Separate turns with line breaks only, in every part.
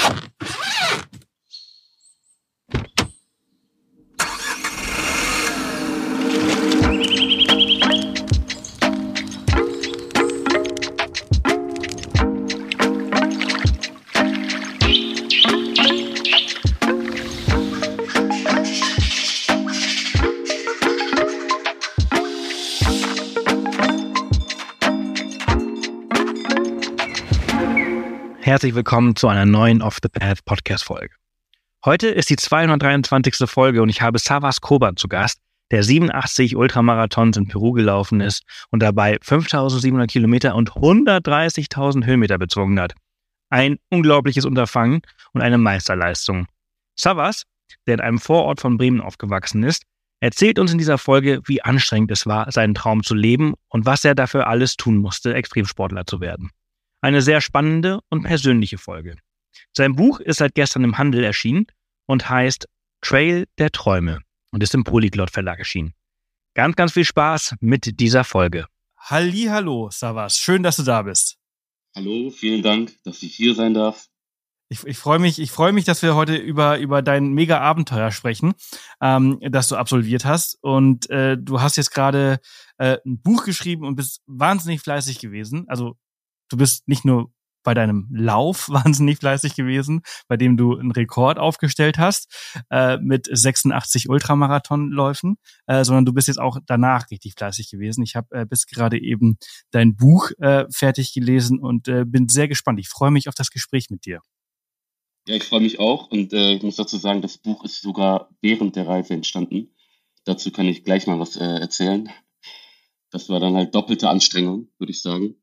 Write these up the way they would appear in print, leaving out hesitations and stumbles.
Herzlich willkommen zu einer neuen Off the Path Podcast-Folge. Heute ist die 223. Folge und ich habe Savas Koban zu Gast, der 87 Ultramarathons in Peru gelaufen ist und dabei 5.700 Kilometer und 130.000 Höhenmeter bezwungen hat. Ein unglaubliches Unterfangen und eine Meisterleistung. Savas, der in einem Vorort von Bremen aufgewachsen ist, erzählt uns in dieser Folge, wie anstrengend es war, seinen Traum zu leben und was er dafür alles tun musste, Extremsportler zu werden. Eine sehr spannende und persönliche Folge. Sein Buch ist seit gestern im Handel erschienen und heißt Trail der Träume und ist im Polyglot Verlag erschienen. Ganz, ganz viel Spaß mit dieser Folge.
Hallihallo, Savas. Schön, dass du da bist.
Hallo, vielen Dank, dass ich hier sein darf.
Ich freue mich, dass wir heute über dein Mega-Abenteuer sprechen, das du absolviert hast. Und du hast jetzt gerade ein Buch geschrieben und bist wahnsinnig fleißig gewesen. Also du bist nicht nur bei deinem Lauf wahnsinnig fleißig gewesen, bei dem du einen Rekord aufgestellt hast mit 86 Ultramarathonläufen, sondern du bist jetzt auch danach richtig fleißig gewesen. Ich habe bis gerade eben dein Buch fertig gelesen und bin sehr gespannt. Ich freue mich auf das Gespräch mit dir.
Ja, ich freue mich auch und ich muss dazu sagen, das Buch ist sogar während der Reise entstanden. Dazu kann ich gleich mal was erzählen. Das war dann halt doppelte Anstrengung, würde ich sagen.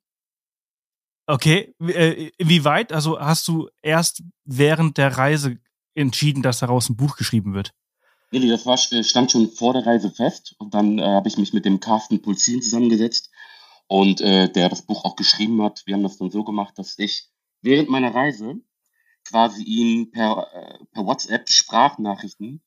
Okay, wie weit? Also hast du erst während der Reise entschieden, dass daraus ein Buch geschrieben wird?
Nee, das stand schon vor der Reise fest und dann habe ich mich mit dem Carsten Pulzin zusammengesetzt und der das Buch auch geschrieben hat. Wir haben das dann so gemacht, dass ich während meiner Reise quasi ihm per WhatsApp Sprachnachrichten,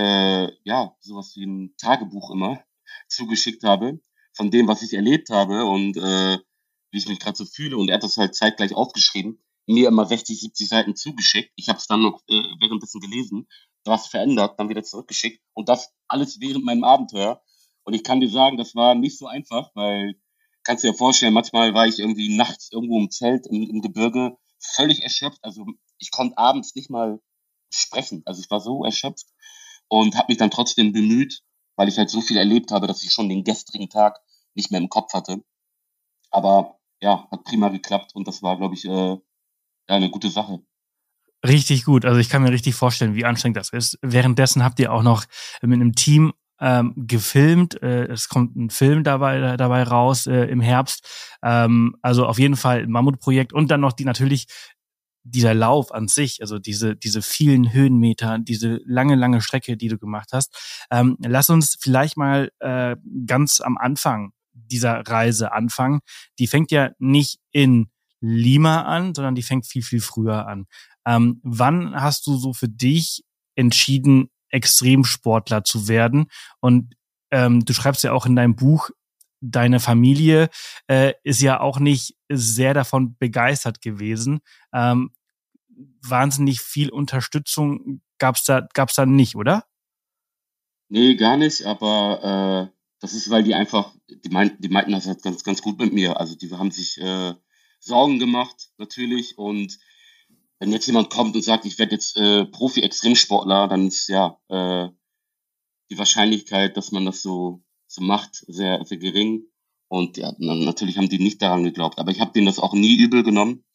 sowas wie ein Tagebuch immer zugeschickt habe von dem, was ich erlebt habe und wie ich mich gerade so fühle. Und er hat das halt zeitgleich aufgeschrieben, mir immer 60, 70 Seiten zugeschickt. Ich habe es dann noch währenddessen gelesen, was verändert, dann wieder zurückgeschickt. Und das alles während meinem Abenteuer. Und ich kann dir sagen, das war nicht so einfach, weil, kannst du dir vorstellen, manchmal war ich irgendwie nachts irgendwo im Zelt, im Gebirge, völlig erschöpft. Also ich konnte abends nicht mal sprechen. Also ich war so erschöpft und habe mich dann trotzdem bemüht, weil ich halt so viel erlebt habe, dass ich schon den gestrigen Tag nicht mehr im Kopf hatte. Aber ja, hat prima geklappt und das war, glaube ich, eine gute Sache.
Richtig gut. Also ich kann mir richtig vorstellen, wie anstrengend das ist. Währenddessen habt ihr auch noch mit einem Team gefilmt. Es kommt ein Film dabei raus im Herbst. Also auf jeden Fall ein Mammutprojekt und dann noch natürlich dieser Lauf an sich, also diese vielen Höhenmeter, diese lange Strecke, die du gemacht hast. Lass uns vielleicht mal ganz am Anfang dieser Reise anfangen. Die fängt ja nicht in Lima an, sondern die fängt viel, viel früher an. Wann hast du so für dich entschieden, Extremsportler zu werden? Und du schreibst ja auch in deinem Buch, deine Familie ist ja auch nicht sehr davon begeistert gewesen. Wahnsinnig viel Unterstützung gab's da nicht, oder?
Nee, gar nicht, aber das ist, weil die meinten das halt ganz, ganz gut mit mir. Also die haben sich Sorgen gemacht, natürlich. Und wenn jetzt jemand kommt und sagt, ich werde jetzt Profi-Extremsportler, dann ist die Wahrscheinlichkeit, dass man das so macht, sehr, sehr gering. Und ja, natürlich haben die nicht daran geglaubt. Aber ich habe denen das auch nie übel genommen.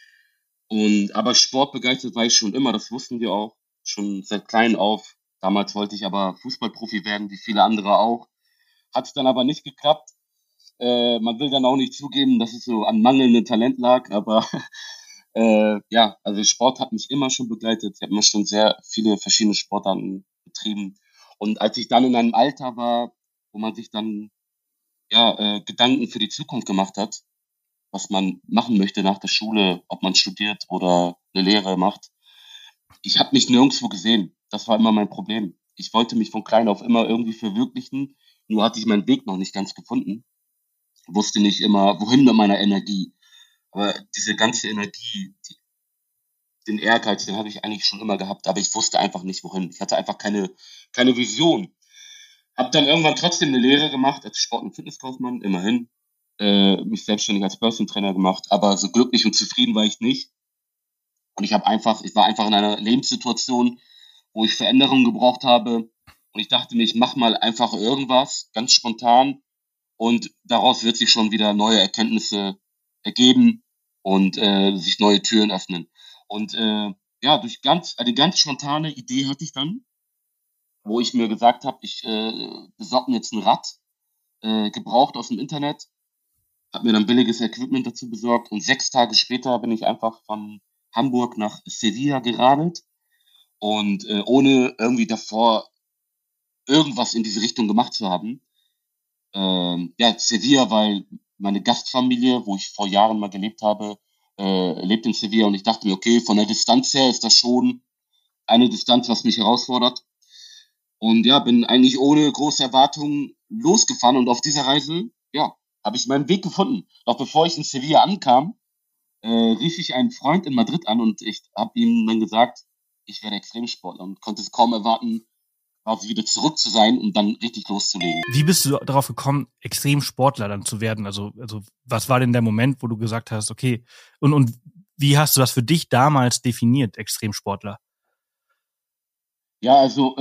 Aber sportbegeistert war ich schon immer, das wussten die auch, schon seit klein auf. Damals wollte ich aber Fußballprofi werden, wie viele andere auch. Hat es dann aber nicht geklappt. Man will dann auch nicht zugeben, dass es so an mangelndem Talent lag, aber also Sport hat mich immer schon begleitet. Ich habe immer schon sehr viele verschiedene Sportarten betrieben. Und als ich dann in einem Alter war, wo man sich dann Gedanken für die Zukunft gemacht hat, was man machen möchte nach der Schule, ob man studiert oder eine Lehre macht. Ich habe mich nirgendwo gesehen. Das war immer mein Problem. Ich wollte mich von klein auf immer irgendwie verwirklichen, nur hatte ich meinen Weg noch nicht ganz gefunden. Wusste nicht immer, wohin mit meiner Energie. Aber diese ganze Energie, den Ehrgeiz, den habe ich eigentlich schon immer gehabt, aber ich wusste einfach nicht, wohin. Ich hatte einfach keine Vision. Habe dann irgendwann trotzdem eine Lehre gemacht als Sport- und Fitnesskaufmann, immerhin. Mich selbstständig als Personal Trainer gemacht, aber so glücklich und zufrieden war ich nicht. Und ich war einfach in einer Lebenssituation, wo ich Veränderungen gebraucht habe. Und ich dachte mir, ich mach mal einfach irgendwas, ganz spontan. Und daraus wird sich schon wieder neue Erkenntnisse ergeben und sich neue Türen öffnen. Und ja, durch eine ganz spontane Idee hatte ich dann, wo ich mir gesagt habe, ich besorge mir jetzt ein Rad, gebraucht aus dem Internet, habe mir dann billiges Equipment dazu besorgt und 6 Tage später bin ich einfach von Hamburg nach Sevilla geradelt und ohne irgendwie davor irgendwas in diese Richtung gemacht zu haben. Ja, Sevilla, weil meine Gastfamilie, wo ich vor Jahren mal gelebt habe, lebt in Sevilla und ich dachte mir, okay, von der Distanz her ist das schon eine Distanz, was mich herausfordert. Und ja, bin eigentlich ohne große Erwartungen losgefahren und auf dieser Reise, ja, habe ich meinen Weg gefunden. Doch bevor ich in Sevilla ankam, rief ich einen Freund in Madrid an und ich habe ihm dann gesagt, ich werde Extremsportler und konnte es kaum erwarten, quasi wieder zurück zu sein und dann richtig loszulegen.
Wie bist du darauf gekommen, Extremsportler dann zu werden? Also was war denn der Moment, wo du gesagt hast, okay, und wie hast du das für dich damals definiert, Extremsportler?
Ja, also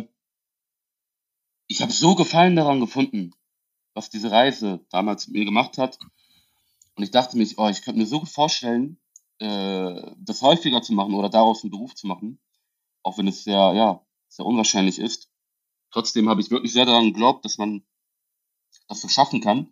ich habe so Gefallen daran gefunden, was diese Reise damals mit mir gemacht hat. Und ich dachte mir, oh, ich könnte mir so gut vorstellen, das häufiger zu machen oder daraus einen Beruf zu machen, auch wenn es sehr unwahrscheinlich ist. Trotzdem habe ich wirklich sehr daran geglaubt, dass man das so schaffen kann.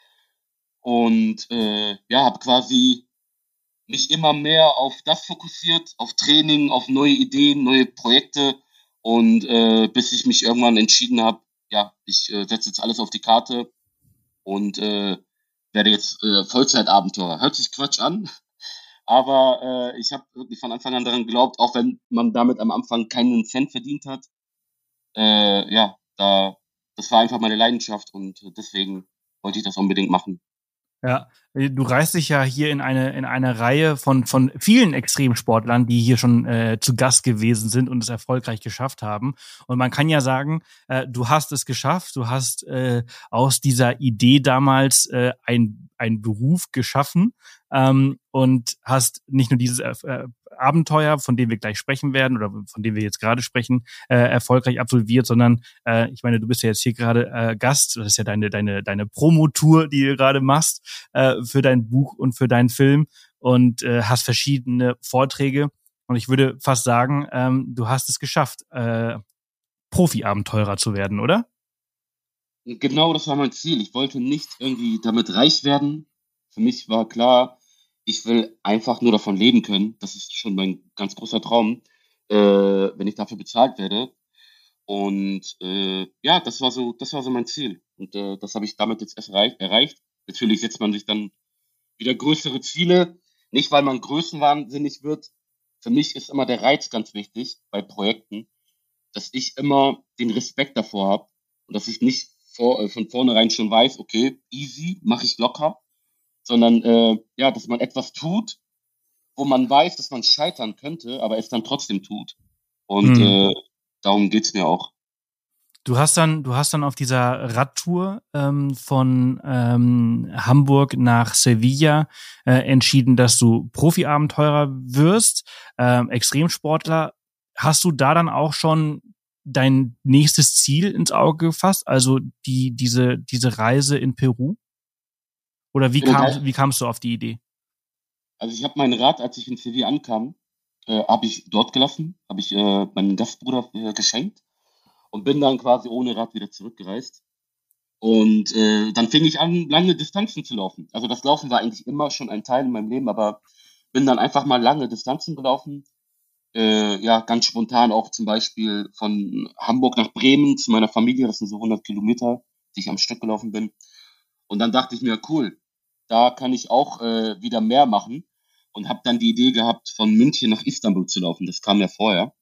Und ja, habe quasi mich immer mehr auf das fokussiert, auf Training, auf neue Ideen, neue Projekte. Und bis ich mich irgendwann entschieden habe, ja, ich setze jetzt alles auf die Karte und werde jetzt Vollzeitabenteurer. Hört sich Quatsch an, aber ich habe wirklich von Anfang an daran geglaubt, auch wenn man damit am Anfang keinen Cent verdient hat. Ja, das war einfach meine Leidenschaft und deswegen wollte ich das unbedingt machen.
Ja, du reißt dich ja hier in eine Reihe von vielen Extremsportlern, die hier schon zu Gast gewesen sind und es erfolgreich geschafft haben. Und man kann ja sagen, du hast es geschafft, du hast aus dieser Idee damals ein Beruf geschaffen und hast nicht nur dieses Abenteuer, von dem wir gleich sprechen werden oder von dem wir jetzt gerade sprechen, erfolgreich absolviert, sondern ich meine, du bist ja jetzt hier gerade Gast, das ist ja deine Promotour, die du gerade machst für dein Buch und für deinen Film und hast verschiedene Vorträge und ich würde fast sagen, du hast es geschafft, Profi-Abenteurer zu werden, oder?
Genau, das war mein Ziel. Ich wollte nicht irgendwie damit reich werden. Für mich war klar, ich will einfach nur davon leben können. Das ist schon mein ganz großer Traum, wenn ich dafür bezahlt werde. Und ja, das war so mein Ziel. Und das habe ich damit jetzt erst erreicht. Natürlich setzt man sich dann wieder größere Ziele. Nicht, weil man größenwahnsinnig wird. Für mich ist immer der Reiz ganz wichtig bei Projekten, dass ich immer den Respekt davor habe und dass ich nicht von vornherein schon weiß, okay, easy, mache ich locker, sondern ja, dass man etwas tut, wo man weiß, dass man scheitern könnte, aber es dann trotzdem tut. Und darum geht's mir auch.
Du hast dann auf dieser Radtour von Hamburg nach Sevilla entschieden, dass du Profi-Abenteurer wirst, Extremsportler. Hast du da dann auch schon dein nächstes Ziel ins Auge gefasst? Also diese Reise in Peru? Oder wie kamst du auf die Idee?
Also ich habe mein Rad, als ich in Sevilla ankam, habe ich dort gelassen, habe ich meinem Gastbruder geschenkt und bin dann quasi ohne Rad wieder zurückgereist. Und dann fing ich an, lange Distanzen zu laufen. Also das Laufen war eigentlich immer schon ein Teil in meinem Leben, aber bin dann einfach mal lange Distanzen gelaufen. Ja, ganz spontan auch zum Beispiel von Hamburg nach Bremen zu meiner Familie. Das sind so 100 Kilometer, die ich am Stück gelaufen bin. Und dann dachte ich mir, cool, da kann ich auch wieder mehr machen. Und habe dann die Idee gehabt, von München nach Istanbul zu laufen. Das kam ja vorher.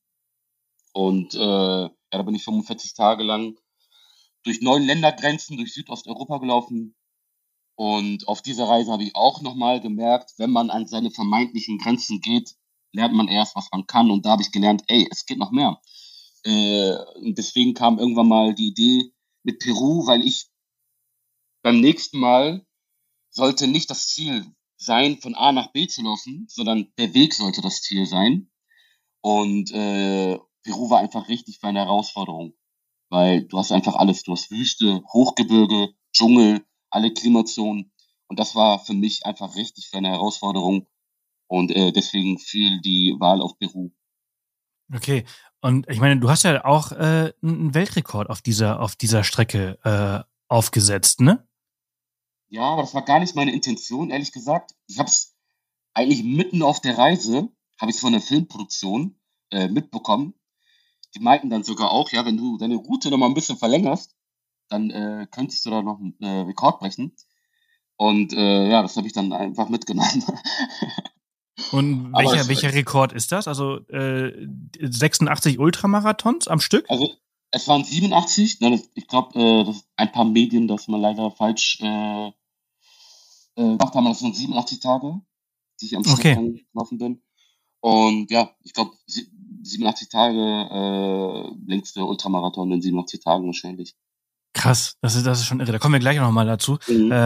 Und ja, da bin ich 45 Tage lang durch 9 Ländergrenzen, durch Südosteuropa gelaufen. Und auf dieser Reise habe ich auch nochmal gemerkt, wenn man an seine vermeintlichen Grenzen geht, lernt man erst, was man kann. Und da habe ich gelernt, ey, es geht noch mehr. Und deswegen kam irgendwann mal die Idee mit Peru, weil ich beim nächsten Mal sollte nicht das Ziel sein, von A nach B zu laufen, sondern der Weg sollte das Ziel sein. Und Peru war einfach richtig für eine Herausforderung, weil du hast einfach alles. Du hast Wüste, Hochgebirge, Dschungel, alle Klimazonen. Und das war für mich einfach richtig für eine Herausforderung. Und deswegen fiel die Wahl auf Peru.
Okay. Und ich meine, du hast ja auch einen Weltrekord auf dieser Strecke aufgesetzt, ne?
Ja, aber das war gar nicht meine Intention, ehrlich gesagt. Ich habe es eigentlich mitten auf der Reise, habe ich es von der Filmproduktion mitbekommen. Die meinten dann sogar auch, ja, wenn du deine Route noch mal ein bisschen verlängerst, dann könntest du da noch einen Rekord brechen. Und ja, das habe ich dann einfach mitgenommen.
Und
Aber
welcher Rekord ist das? Also 86 Ultramarathons am Stück?
also es waren 87. Ne, ich glaube, ein paar Medien, das mal leider falsch gemacht haben, das sind 87 Tage, die ich am Stück
Okay,
dann gelaufen bin. Und ja, ich glaube, 87 Tage längste Ultramarathon in 87 Tagen wahrscheinlich.
krass. Das ist schon irre. Da kommen wir gleich noch mal dazu.
Mhm.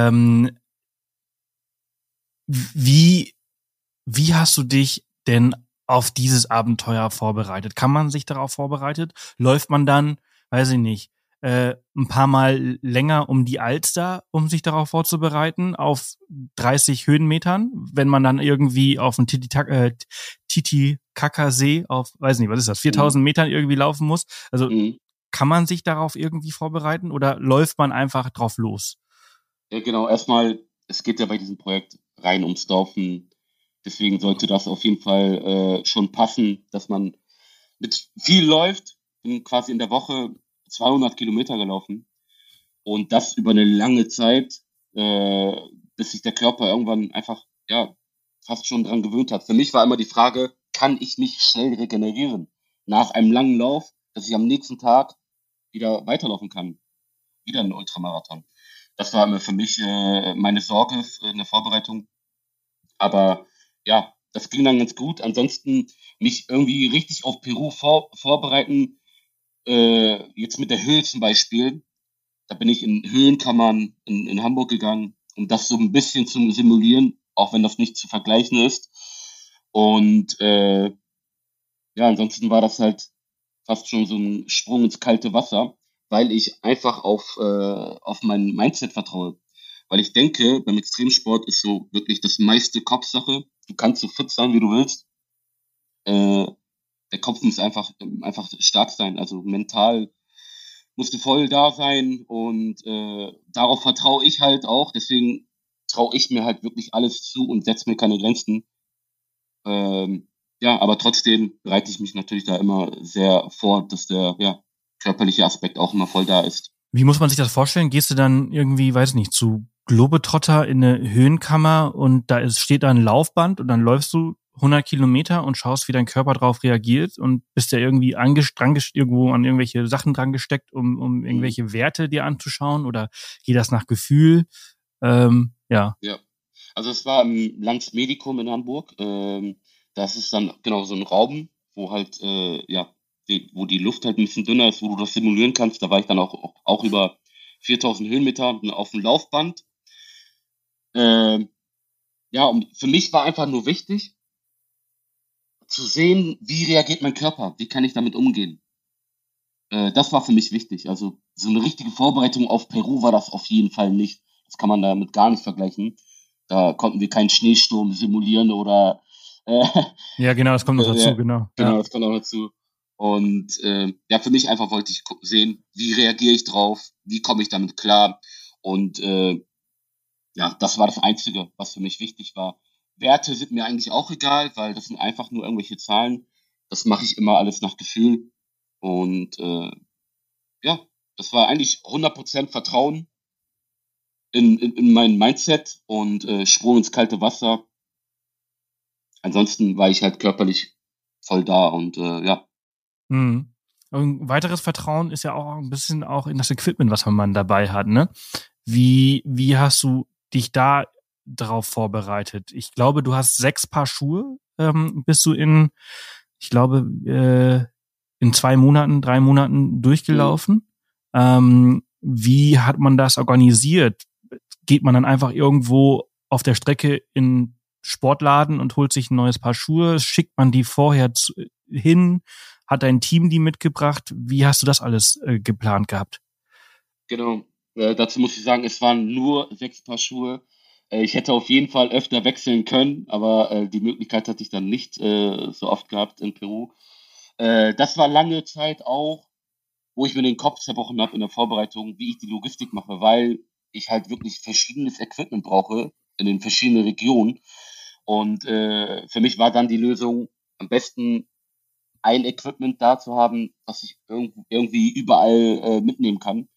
Wie hast du dich denn auf dieses Abenteuer vorbereitet? Kann man sich darauf vorbereitet? Läuft man dann, weiß ich nicht, ein paar Mal länger um die Alster, um sich darauf vorzubereiten, auf 30 Höhenmetern, wenn man dann irgendwie auf den Titicacasee auf, weiß nicht, was ist das,
Mhm.
4000 Metern irgendwie laufen muss? Also
Mhm.
kann man sich darauf irgendwie vorbereiten oder läuft man einfach drauf los?
Ja, genau. Erstmal, es geht ja bei diesem Projekt rein ums Laufen. Deswegen sollte das auf jeden Fall schon passen, dass man mit viel läuft. Bin quasi in der Woche 200 Kilometer gelaufen und das über eine lange Zeit, bis sich der Körper irgendwann einfach ja fast schon dran gewöhnt hat. Für mich war immer die Frage, kann ich mich schnell regenerieren nach einem langen Lauf, dass ich am nächsten Tag wieder weiterlaufen kann, wieder ein Ultramarathon. Das war immer für mich meine Sorge in der Vorbereitung. Aber ja, das ging dann ganz gut. Ansonsten mich irgendwie richtig auf Peru vorbereiten, jetzt mit der Höhe zum Beispiel. Da bin ich in Höhenkammern in Hamburg gegangen, um das so ein bisschen zu simulieren, auch wenn das nicht zu vergleichen ist. Und ja, ansonsten war das halt fast schon so ein Sprung ins kalte Wasser, weil ich einfach auf mein Mindset vertraue. Weil ich denke, beim Extremsport ist so wirklich das meiste Kopfsache. Du kannst so fit sein, wie du willst. Äh, der Kopf muss einfach stark sein. Also mental musst du voll da sein und darauf vertraue ich halt auch. Deswegen traue ich mir halt wirklich alles zu und setze mir keine Grenzen. Ja, aber trotzdem bereite ich mich natürlich da immer sehr vor, dass der ja, körperliche Aspekt auch immer voll da ist.
Wie muss man sich das vorstellen? Gehst du dann irgendwie, weiß nicht, zu Globetrotter in eine Höhenkammer und steht da ein Laufband und dann läufst du 100 Kilometer und schaust, wie dein Körper drauf reagiert und bist ja irgendwie irgendwo an irgendwelche Sachen dran gesteckt, um
Mhm.
irgendwelche Werte dir anzuschauen oder geht das nach Gefühl? Ja.
Ja. Also es war im Lanx Medicum in Hamburg. Das ist dann genau so ein Raum, wo halt, ja, wo die Luft halt ein bisschen dünner ist, wo du das simulieren kannst. Da war ich dann auch über 4000 Höhenmeter auf dem Laufband. Ähm, ja, und für mich war einfach nur wichtig, zu sehen, wie reagiert mein Körper, wie kann ich damit umgehen. Das war für mich wichtig. Also so eine richtige Vorbereitung auf Peru war das auf jeden Fall nicht. Das kann man damit gar nicht vergleichen. Da konnten wir keinen Schneesturm simulieren oder äh,
Ja, genau, das kommt noch dazu,
ja,
genau.
genau,
Ja.
das kommt auch dazu. Und ja, für mich einfach wollte ich sehen, wie reagiere ich drauf, wie komme ich damit klar. Und ja, das war das Einzige, was für mich wichtig war. Werte sind mir eigentlich auch egal, weil das sind einfach nur irgendwelche Zahlen. Das mache ich immer alles nach Gefühl. Und ja, das war eigentlich 100% Vertrauen in mein Mindset und Sprung ins kalte Wasser. Ansonsten war ich halt körperlich voll da und ja.
Mhm. Und ein weiteres Vertrauen ist ja auch ein bisschen auch in das Equipment, was man dabei hat, ne? Wie hast du dich da drauf vorbereitet? Ich glaube, du hast 6 Paar Schuhe bist du ich glaube, in 3 Monaten durchgelaufen. Wie hat man das organisiert? Geht man dann einfach irgendwo auf der Strecke in Sportladen und holt sich ein neues Paar Schuhe? Schickt man die vorher hin? Hat dein Team die mitgebracht? Wie hast du das alles geplant gehabt?
Genau. Dazu muss ich sagen, es waren nur 6 Paar Schuhe. Ich hätte auf jeden Fall öfter wechseln können, aber die Möglichkeit hatte ich dann nicht so oft gehabt in Peru. Das war lange Zeit auch, wo ich mir den Kopf zerbrochen habe in der Vorbereitung, wie ich die Logistik mache, weil ich halt wirklich verschiedenes Equipment brauche in den verschiedenen Regionen. Und für mich war dann die Lösung, am besten ein Equipment da zu haben, was ich irgendwie überall mitnehmen kann.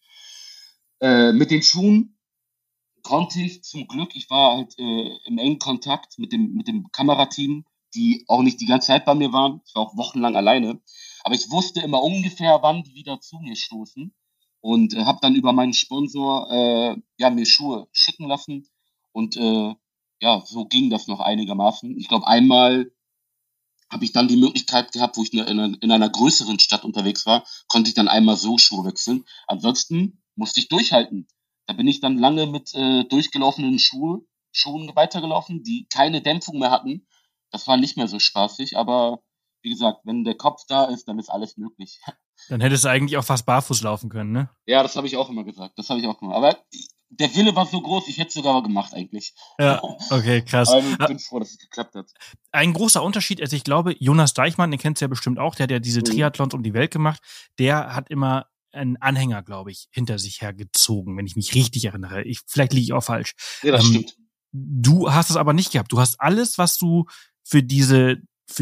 Mit den Schuhen konnte ich zum Glück, ich war halt im engen Kontakt mit dem Kamerateam, die auch nicht die ganze Zeit bei mir waren. Ich war auch wochenlang alleine. Aber ich wusste immer ungefähr, wann die wieder zu mir stoßen. Und habe dann über meinen Sponsor mir Schuhe schicken lassen. Und so ging das noch einigermaßen. Ich glaube, einmal habe ich dann die Möglichkeit gehabt, wo ich in einer größeren Stadt unterwegs war, konnte ich dann einmal so Schuhe wechseln. Ansonsten musste ich durchhalten. Da bin ich dann lange mit durchgelaufenen Schuhen weitergelaufen, die keine Dämpfung mehr hatten. Das war nicht mehr so spaßig, aber wie gesagt, wenn der Kopf da ist, dann ist alles möglich.
Dann hättest du eigentlich auch fast barfuß laufen können, ne?
Ja, das habe ich auch immer gesagt. Aber der Wille war so groß, ich hätte es sogar gemacht eigentlich.
Ja, okay, krass.
Aber ich bin froh, dass es geklappt hat.
Ein großer Unterschied, also ich glaube, Jonas Deichmann, den kennst du ja bestimmt auch, der hat ja diese Triathlons um die Welt gemacht, der hat immer einen Anhänger, glaube ich, hinter sich hergezogen, wenn ich mich richtig erinnere. Vielleicht liege ich auch falsch.
Ja, das stimmt.
Du hast es aber nicht gehabt. Du hast alles, was du für diese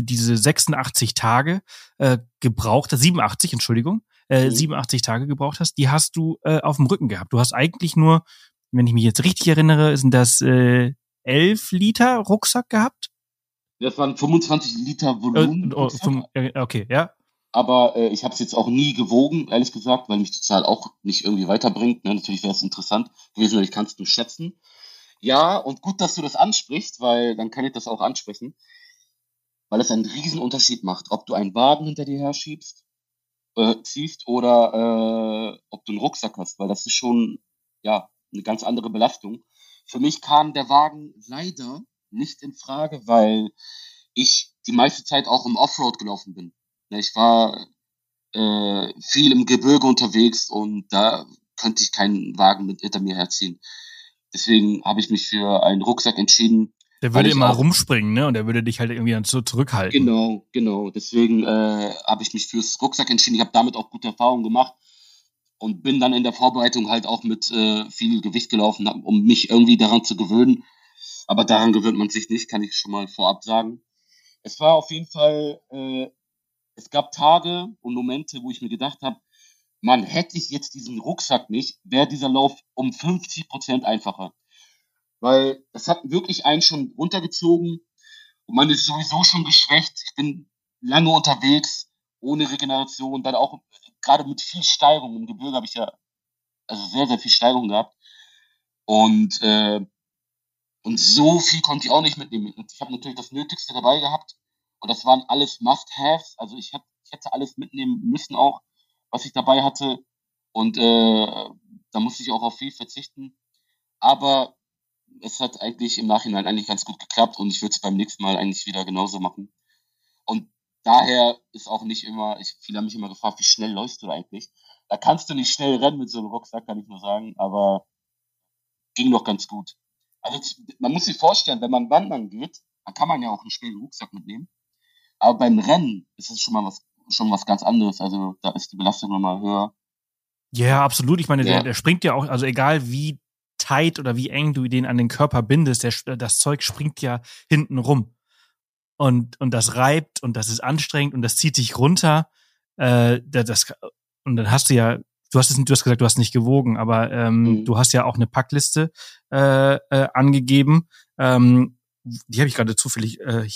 86 Tage gebraucht hast, 87, Entschuldigung, 87 Tage gebraucht hast, die hast du auf dem Rücken gehabt. Du hast eigentlich nur, wenn ich mich jetzt richtig erinnere, sind das 11 Liter Rucksack gehabt?
Das waren 25 Liter Volumen.
Okay, ja.
Aber ich habe es jetzt auch nie gewogen, ehrlich gesagt, weil mich die Zahl auch nicht irgendwie weiterbringt. Ne? Natürlich wäre es interessant gewesen, ich kann es nur schätzen. Ja, und gut, dass du das ansprichst, weil dann kann ich das auch ansprechen. Weil es einen riesen Unterschied macht, ob du einen Wagen hinter dir her ziehst oder ob du einen Rucksack hast, weil das ist schon eine ganz andere Belastung. Für mich kam der Wagen leider nicht in Frage, weil ich die meiste Zeit auch im Offroad gelaufen bin. Ich war viel im Gebirge unterwegs und da könnte ich keinen Wagen mit hinter mir herziehen. Deswegen habe ich mich für einen Rucksack entschieden.
Der würde immer rumspringen, ne? Und der würde dich halt irgendwie dann so zurückhalten.
Genau. Deswegen habe ich mich fürs Rucksack entschieden. Ich habe damit auch gute Erfahrungen gemacht und bin dann in der Vorbereitung halt auch mit viel Gewicht gelaufen, um mich irgendwie daran zu gewöhnen. Aber daran gewöhnt man sich nicht, kann ich schon mal vorab sagen. Es war auf jeden Fall, es gab Tage und Momente, wo ich mir gedacht habe, Mann, hätte ich jetzt diesen Rucksack nicht, wäre dieser Lauf um 50% einfacher. Weil das hat wirklich einen schon runtergezogen und man ist sowieso schon geschwächt. Ich bin lange unterwegs, ohne Regeneration, dann auch gerade mit viel Steigung. Im Gebirge habe ich ja sehr, sehr viel Steigung gehabt. Und so viel konnte ich auch nicht mitnehmen. Und ich habe natürlich das Nötigste dabei gehabt. Und das waren alles Must-Haves. Also ich hätte alles mitnehmen müssen auch, was ich dabei hatte. Und da musste ich auch auf viel verzichten. Aber es hat eigentlich im Nachhinein eigentlich ganz gut geklappt und ich würde es beim nächsten Mal eigentlich wieder genauso machen. Und daher ist auch nicht immer, viele haben mich immer gefragt, wie schnell läufst du eigentlich? Da kannst du nicht schnell rennen mit so einem Rucksack, kann ich nur sagen, aber ging doch ganz gut. Also man muss sich vorstellen, wenn man wandern geht, dann kann man ja auch einen schweren Rucksack mitnehmen. Aber beim Rennen ist es schon was ganz anderes. Also da ist die Belastung nochmal höher.
Ja, absolut. Ich meine, der springt ja auch, also egal wie tight oder wie eng du den an den Körper bindest, das Zeug springt ja hinten rum. Und das reibt und das ist anstrengend und das zieht dich runter. Und dann hast du ja, du hast gesagt, du hast nicht gewogen, aber du hast ja auch eine Packliste angegeben. Die habe ich gerade zufällig hier.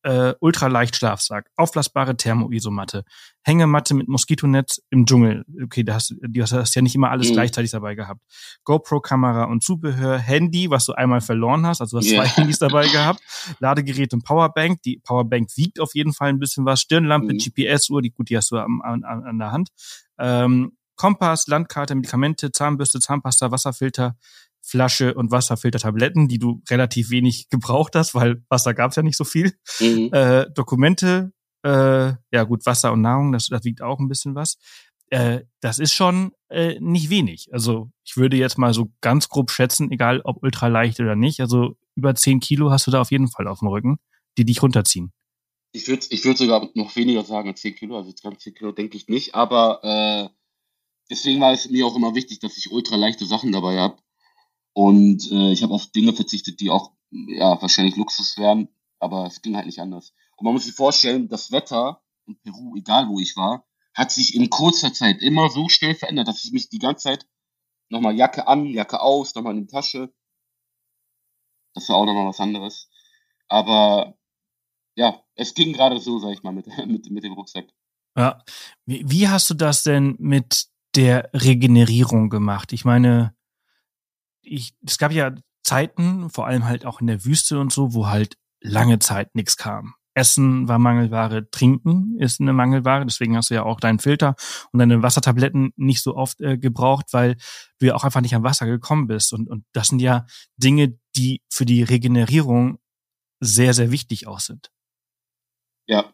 ultraleicht Schlafsack, aufblasbare Thermoisomatte, Hängematte mit Moskitonetz im Dschungel. Okay, du hast ja nicht immer alles gleichzeitig dabei gehabt. GoPro-Kamera und Zubehör, Handy, was du einmal verloren hast, also du hast zwei Handys dabei gehabt, Ladegerät und Powerbank. Die Powerbank wiegt auf jeden Fall ein bisschen was, Stirnlampe, GPS-Uhr, die hast du an der Hand. Kompass, Landkarte, Medikamente, Zahnbürste, Zahnpasta, Wasserfilter, Flasche und Wasserfiltertabletten, die du relativ wenig gebraucht hast, weil Wasser gab's ja nicht so viel. Dokumente, ja gut, Wasser und Nahrung, das wiegt auch ein bisschen was. Das ist schon nicht wenig. Also ich würde jetzt mal so ganz grob schätzen, egal ob ultraleicht oder nicht, also über 10 Kilo hast du da auf jeden Fall auf dem Rücken, die dich runterziehen.
Ich würd sogar noch weniger sagen als 10 Kilo, also 20 Kilo denke ich nicht, aber deswegen war es mir auch immer wichtig, dass ich ultraleichte Sachen dabei habe. Und ich habe auf Dinge verzichtet, die auch wahrscheinlich Luxus wären, aber es ging halt nicht anders. Und man muss sich vorstellen, das Wetter in Peru, egal wo ich war, hat sich in kurzer Zeit immer so schnell verändert, dass ich mich die ganze Zeit nochmal Jacke an, Jacke aus, nochmal in die Tasche. Das war auch nochmal was anderes. Aber ja, es ging gerade so, sag ich mal, mit dem Rucksack.
Ja. Wie hast du das denn mit der Regenerierung gemacht? Ich meine, es gab ja Zeiten, vor allem halt auch in der Wüste und so, wo halt lange Zeit nichts kam. Essen war Mangelware, Trinken ist eine Mangelware, deswegen hast du ja auch deinen Filter und deine Wassertabletten nicht so oft gebraucht, weil du ja auch einfach nicht an Wasser gekommen bist. Und das sind ja Dinge, die für die Regenerierung sehr, sehr wichtig auch sind.
Ja.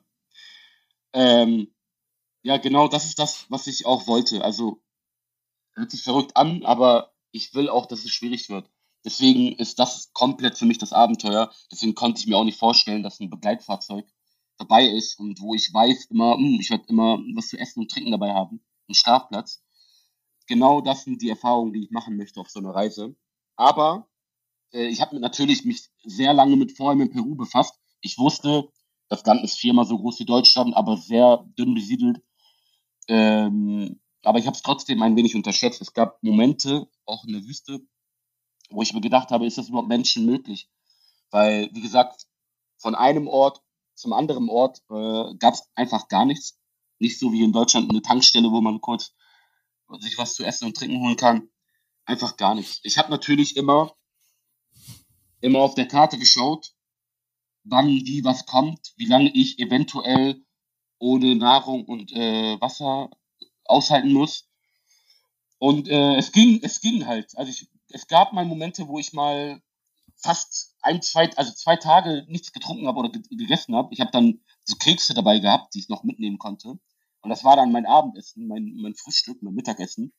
Ja, genau, das ist das, was ich auch wollte. Also, hört sich verrückt an, aber ich will auch, dass es schwierig wird. Deswegen ist das komplett für mich das Abenteuer. Deswegen konnte ich mir auch nicht vorstellen, dass ein Begleitfahrzeug dabei ist und wo ich weiß immer, ich werde immer was zu essen und trinken dabei haben. Einen Schlafplatz. Genau das sind die Erfahrungen, die ich machen möchte auf so einer Reise. Aber ich habe natürlich mich sehr lange vor allem in Peru befasst. Ich wusste, das Land ist 4-mal so groß wie Deutschland, aber sehr dünn besiedelt. Aber ich habe es trotzdem ein wenig unterschätzt. Es gab Momente, auch in der Wüste, wo ich mir gedacht habe, ist das überhaupt Menschen möglich? Weil, wie gesagt, von einem Ort zum anderen Ort gab es einfach gar nichts. Nicht so wie in Deutschland eine Tankstelle, wo man kurz sich was zu essen und trinken holen kann. Einfach gar nichts. Ich habe natürlich immer auf der Karte geschaut, wann wie was kommt, wie lange ich eventuell ohne Nahrung und Wasser aushalten muss. Und es ging halt. Also es gab mal Momente, wo ich mal fast 2 Tage nichts getrunken habe oder gegessen habe. Ich habe dann so Kekse dabei gehabt, die ich noch mitnehmen konnte. Und das war dann mein Abendessen, mein Frühstück, mein Mittagessen.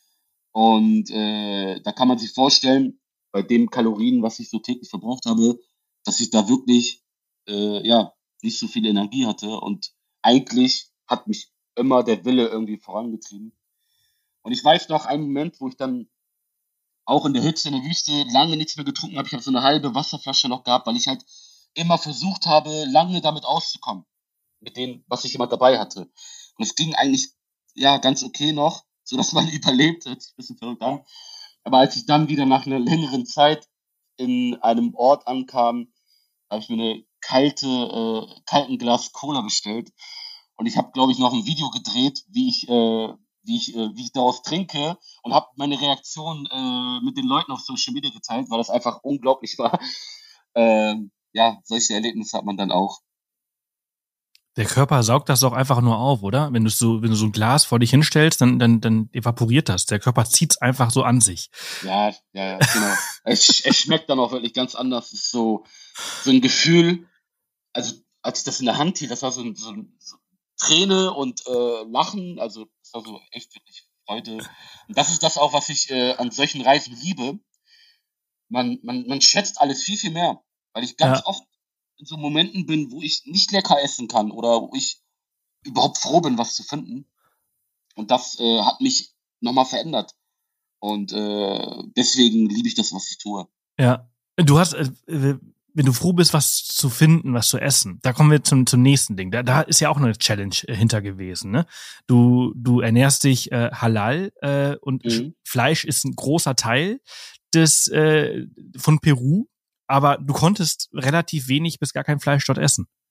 Und da kann man sich vorstellen, bei den Kalorien, was ich so täglich verbraucht habe, dass ich da wirklich nicht so viel Energie hatte. Und eigentlich hat mich immer der Wille irgendwie vorangetrieben. Und ich weiß noch einen Moment, wo ich dann auch in der Hitze in der Wüste lange nichts mehr getrunken habe. Ich habe so eine halbe Wasserflasche noch gehabt, weil ich halt immer versucht habe, lange damit auszukommen. Mit dem, was ich immer dabei hatte. Und es ging eigentlich ganz okay noch, so dass man überlebt. Hört sich ein bisschen verrückt an. Aber als ich dann wieder nach einer längeren Zeit in einem Ort ankam, habe ich mir eine kalten Glas Cola bestellt. Und ich habe, glaube ich, noch ein Video gedreht, wie ich daraus trinke und habe meine Reaktion mit den Leuten auf Social Media geteilt, weil das einfach unglaublich war. Solche Erlebnisse hat man dann auch.
Der Körper saugt das doch einfach nur auf, oder? Wenn du so ein Glas vor dich hinstellst, dann evaporiert das. Der Körper zieht's einfach so an sich.
Ja, genau. Es schmeckt dann auch wirklich ganz anders. Es ist so ein Gefühl, also als ich das in der Hand hielt, das war so Träne und Lachen, also das war so echt wirklich Freude. Und das ist das auch, was ich an solchen Reisen liebe. Man schätzt alles viel, viel mehr, weil ich ganz oft in so Momenten bin, wo ich nicht lecker essen kann oder wo ich überhaupt froh bin, was zu finden. Und das hat mich nochmal verändert. Und deswegen liebe ich das, was ich tue.
Ja, du hast, wenn du froh bist, was zu finden, was zu essen, da kommen wir zum nächsten Ding. Da ist ja auch eine Challenge hinter gewesen. Ne? Du ernährst dich halal und Fleisch ist ein großer Teil von Peru, aber du konntest relativ wenig bis gar kein Fleisch dort essen.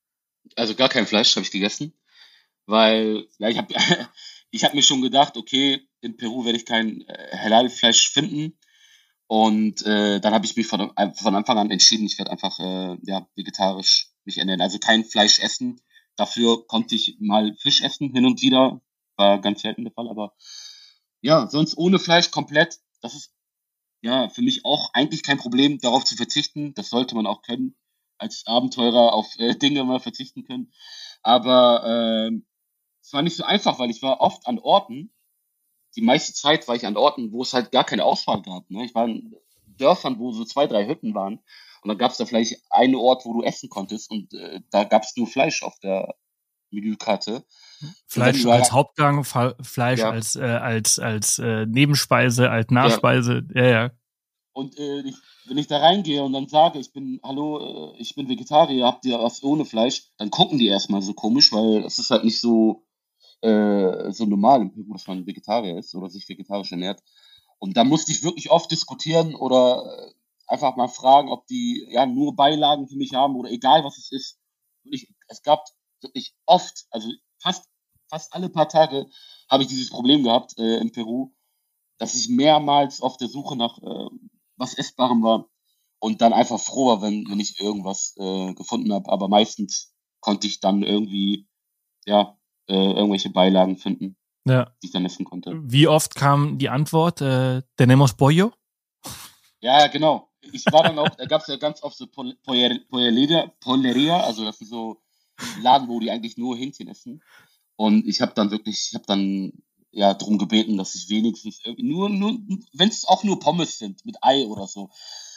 Also gar kein Fleisch habe ich gegessen, weil ja, ich hab mir schon gedacht, okay, in Peru werde ich kein Halal-Fleisch finden. Und dann habe ich mich von Anfang an entschieden, ich werde einfach ja, vegetarisch mich ernähren. Also kein Fleisch essen. Dafür konnte ich mal Fisch essen, hin und wieder. War ganz selten der Fall, aber ja, sonst ohne Fleisch komplett. Das ist ja für mich auch eigentlich kein Problem, darauf zu verzichten. Das sollte man auch können, als Abenteurer auf Dinge mal verzichten können. Aber es war nicht so einfach, weil ich war oft an Orten, die meiste Zeit war ich an Orten, wo es halt gar keine Auswahl gab. Ne? Ich war in Dörfern, wo so 2, 3 Hütten waren. Und dann gab es da vielleicht einen Ort, wo du essen konntest. Und da gab es nur Fleisch auf der Menükarte. Und wenn
Fleisch
du
als Hauptgang, Fleisch
ja,
als Nebenspeise, als
ja.
Nachspeise. Ja, ja.
Und wenn ich da reingehe und dann sage, hallo, ich bin Vegetarier, habt ihr was ohne Fleisch? Dann gucken die erstmal so komisch, weil es ist halt nicht so normal im Peru, dass man Vegetarier ist oder sich vegetarisch ernährt. Und da musste ich wirklich oft diskutieren oder einfach mal fragen, ob die ja nur Beilagen für mich haben oder egal was es ist. Es gab wirklich oft, also fast alle paar Tage habe ich dieses Problem gehabt in Peru, dass ich mehrmals auf der Suche nach was Essbarem war und dann einfach froh war, wenn ich irgendwas gefunden habe. Aber meistens konnte ich dann irgendwie ja irgendwelche Beilagen finden,
Ja.
die ich dann essen konnte.
Wie oft kam die Antwort, tenemos pollo?
Ja, genau. Ich war dann auch, da gab es ja ganz oft so Polleria, also das sind so Laden, wo die eigentlich nur Hähnchen essen. Und ich habe dann ja drum gebeten, dass ich wenigstens irgendwie nur wenn es auch nur Pommes sind, mit Ei oder so.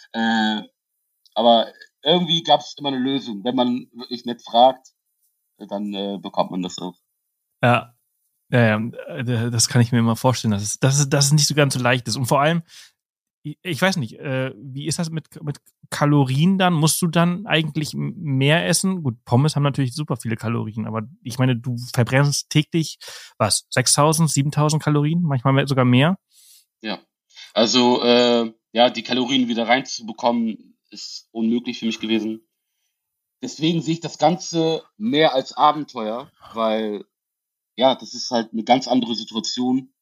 Aber irgendwie gab es immer eine Lösung. Wenn man wirklich nett fragt, dann bekommt man das auch.
Ja. Ja, ja, das kann ich mir immer vorstellen, dass es nicht so ganz so leicht ist. Und vor allem, ich weiß nicht, wie ist das mit Kalorien dann? Musst du dann eigentlich mehr essen? Gut, Pommes haben natürlich super viele Kalorien, aber ich meine, du verbrennst täglich, 6.000, 7.000 Kalorien, manchmal sogar mehr.
Ja, also ja, die Kalorien wieder reinzubekommen, ist unmöglich für mich gewesen. Deswegen sehe ich das Ganze mehr als Abenteuer, weil ja, das ist halt eine ganz andere Situation,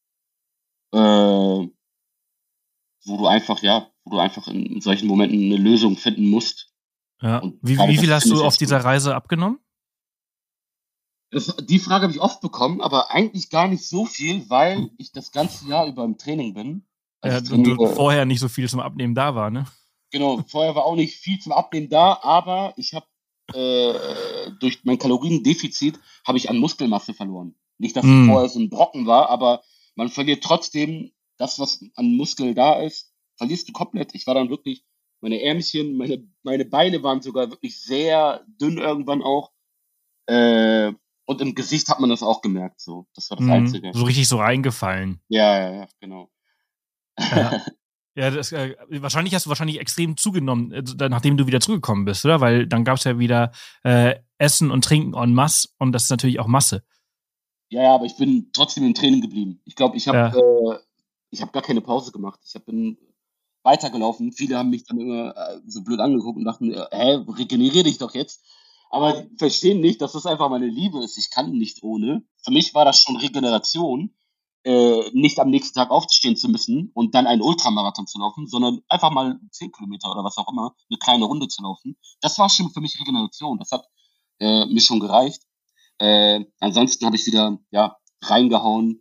wo du einfach in solchen Momenten eine Lösung finden musst.
Ja.
Und
Wie,
gerade
wie
das
viel hast
finde
du
ich
auf
echt
dieser
gut.
Reise abgenommen?
Die Frage habe ich oft bekommen, aber eigentlich gar nicht so viel, weil ich das ganze Jahr über im Training bin. Also
Ja,
ich
und du
trainiere,
vorher nicht so viel zum Abnehmen da war, ne?
genau, vorher war auch nicht viel zum Abnehmen da, aber ich habe durch mein Kaloriendefizit habe ich an Muskelmasse verloren. Nicht, dass sie
Mm.
vorher so ein Brocken war, aber man verliert trotzdem das, was an Muskel da ist, verlierst du komplett. Ich war dann wirklich, meine Ärmchen, meine Beine waren sogar wirklich sehr dünn irgendwann auch. Äh, und im Gesicht hat man das auch gemerkt, so. Das war das Einzige.
So richtig so reingefallen.
Ja, ja, ja, genau.
Ja. Ja, wahrscheinlich hast du extrem zugenommen, nachdem du wieder zurückgekommen bist, oder? Weil dann gab es ja wieder Essen und Trinken en masse und das ist natürlich auch Masse.
Ja, ja, aber ich bin trotzdem im Training geblieben. Ich glaube,
Ja.
ich hab gar keine Pause gemacht. Bin weitergelaufen. Viele haben mich dann immer so blöd angeguckt und dachten, regeneriere dich doch jetzt. Aber die verstehen nicht, dass das einfach meine Liebe ist. Ich kann nicht ohne. Für mich war das schon Regeneration, nicht am nächsten Tag aufstehen zu müssen und dann einen Ultramarathon zu laufen, sondern einfach mal 10 Kilometer oder was auch immer, eine kleine Runde zu laufen. Das war schon für mich Regeneration. Das hat mir schon gereicht. Ansonsten habe ich wieder ja, reingehauen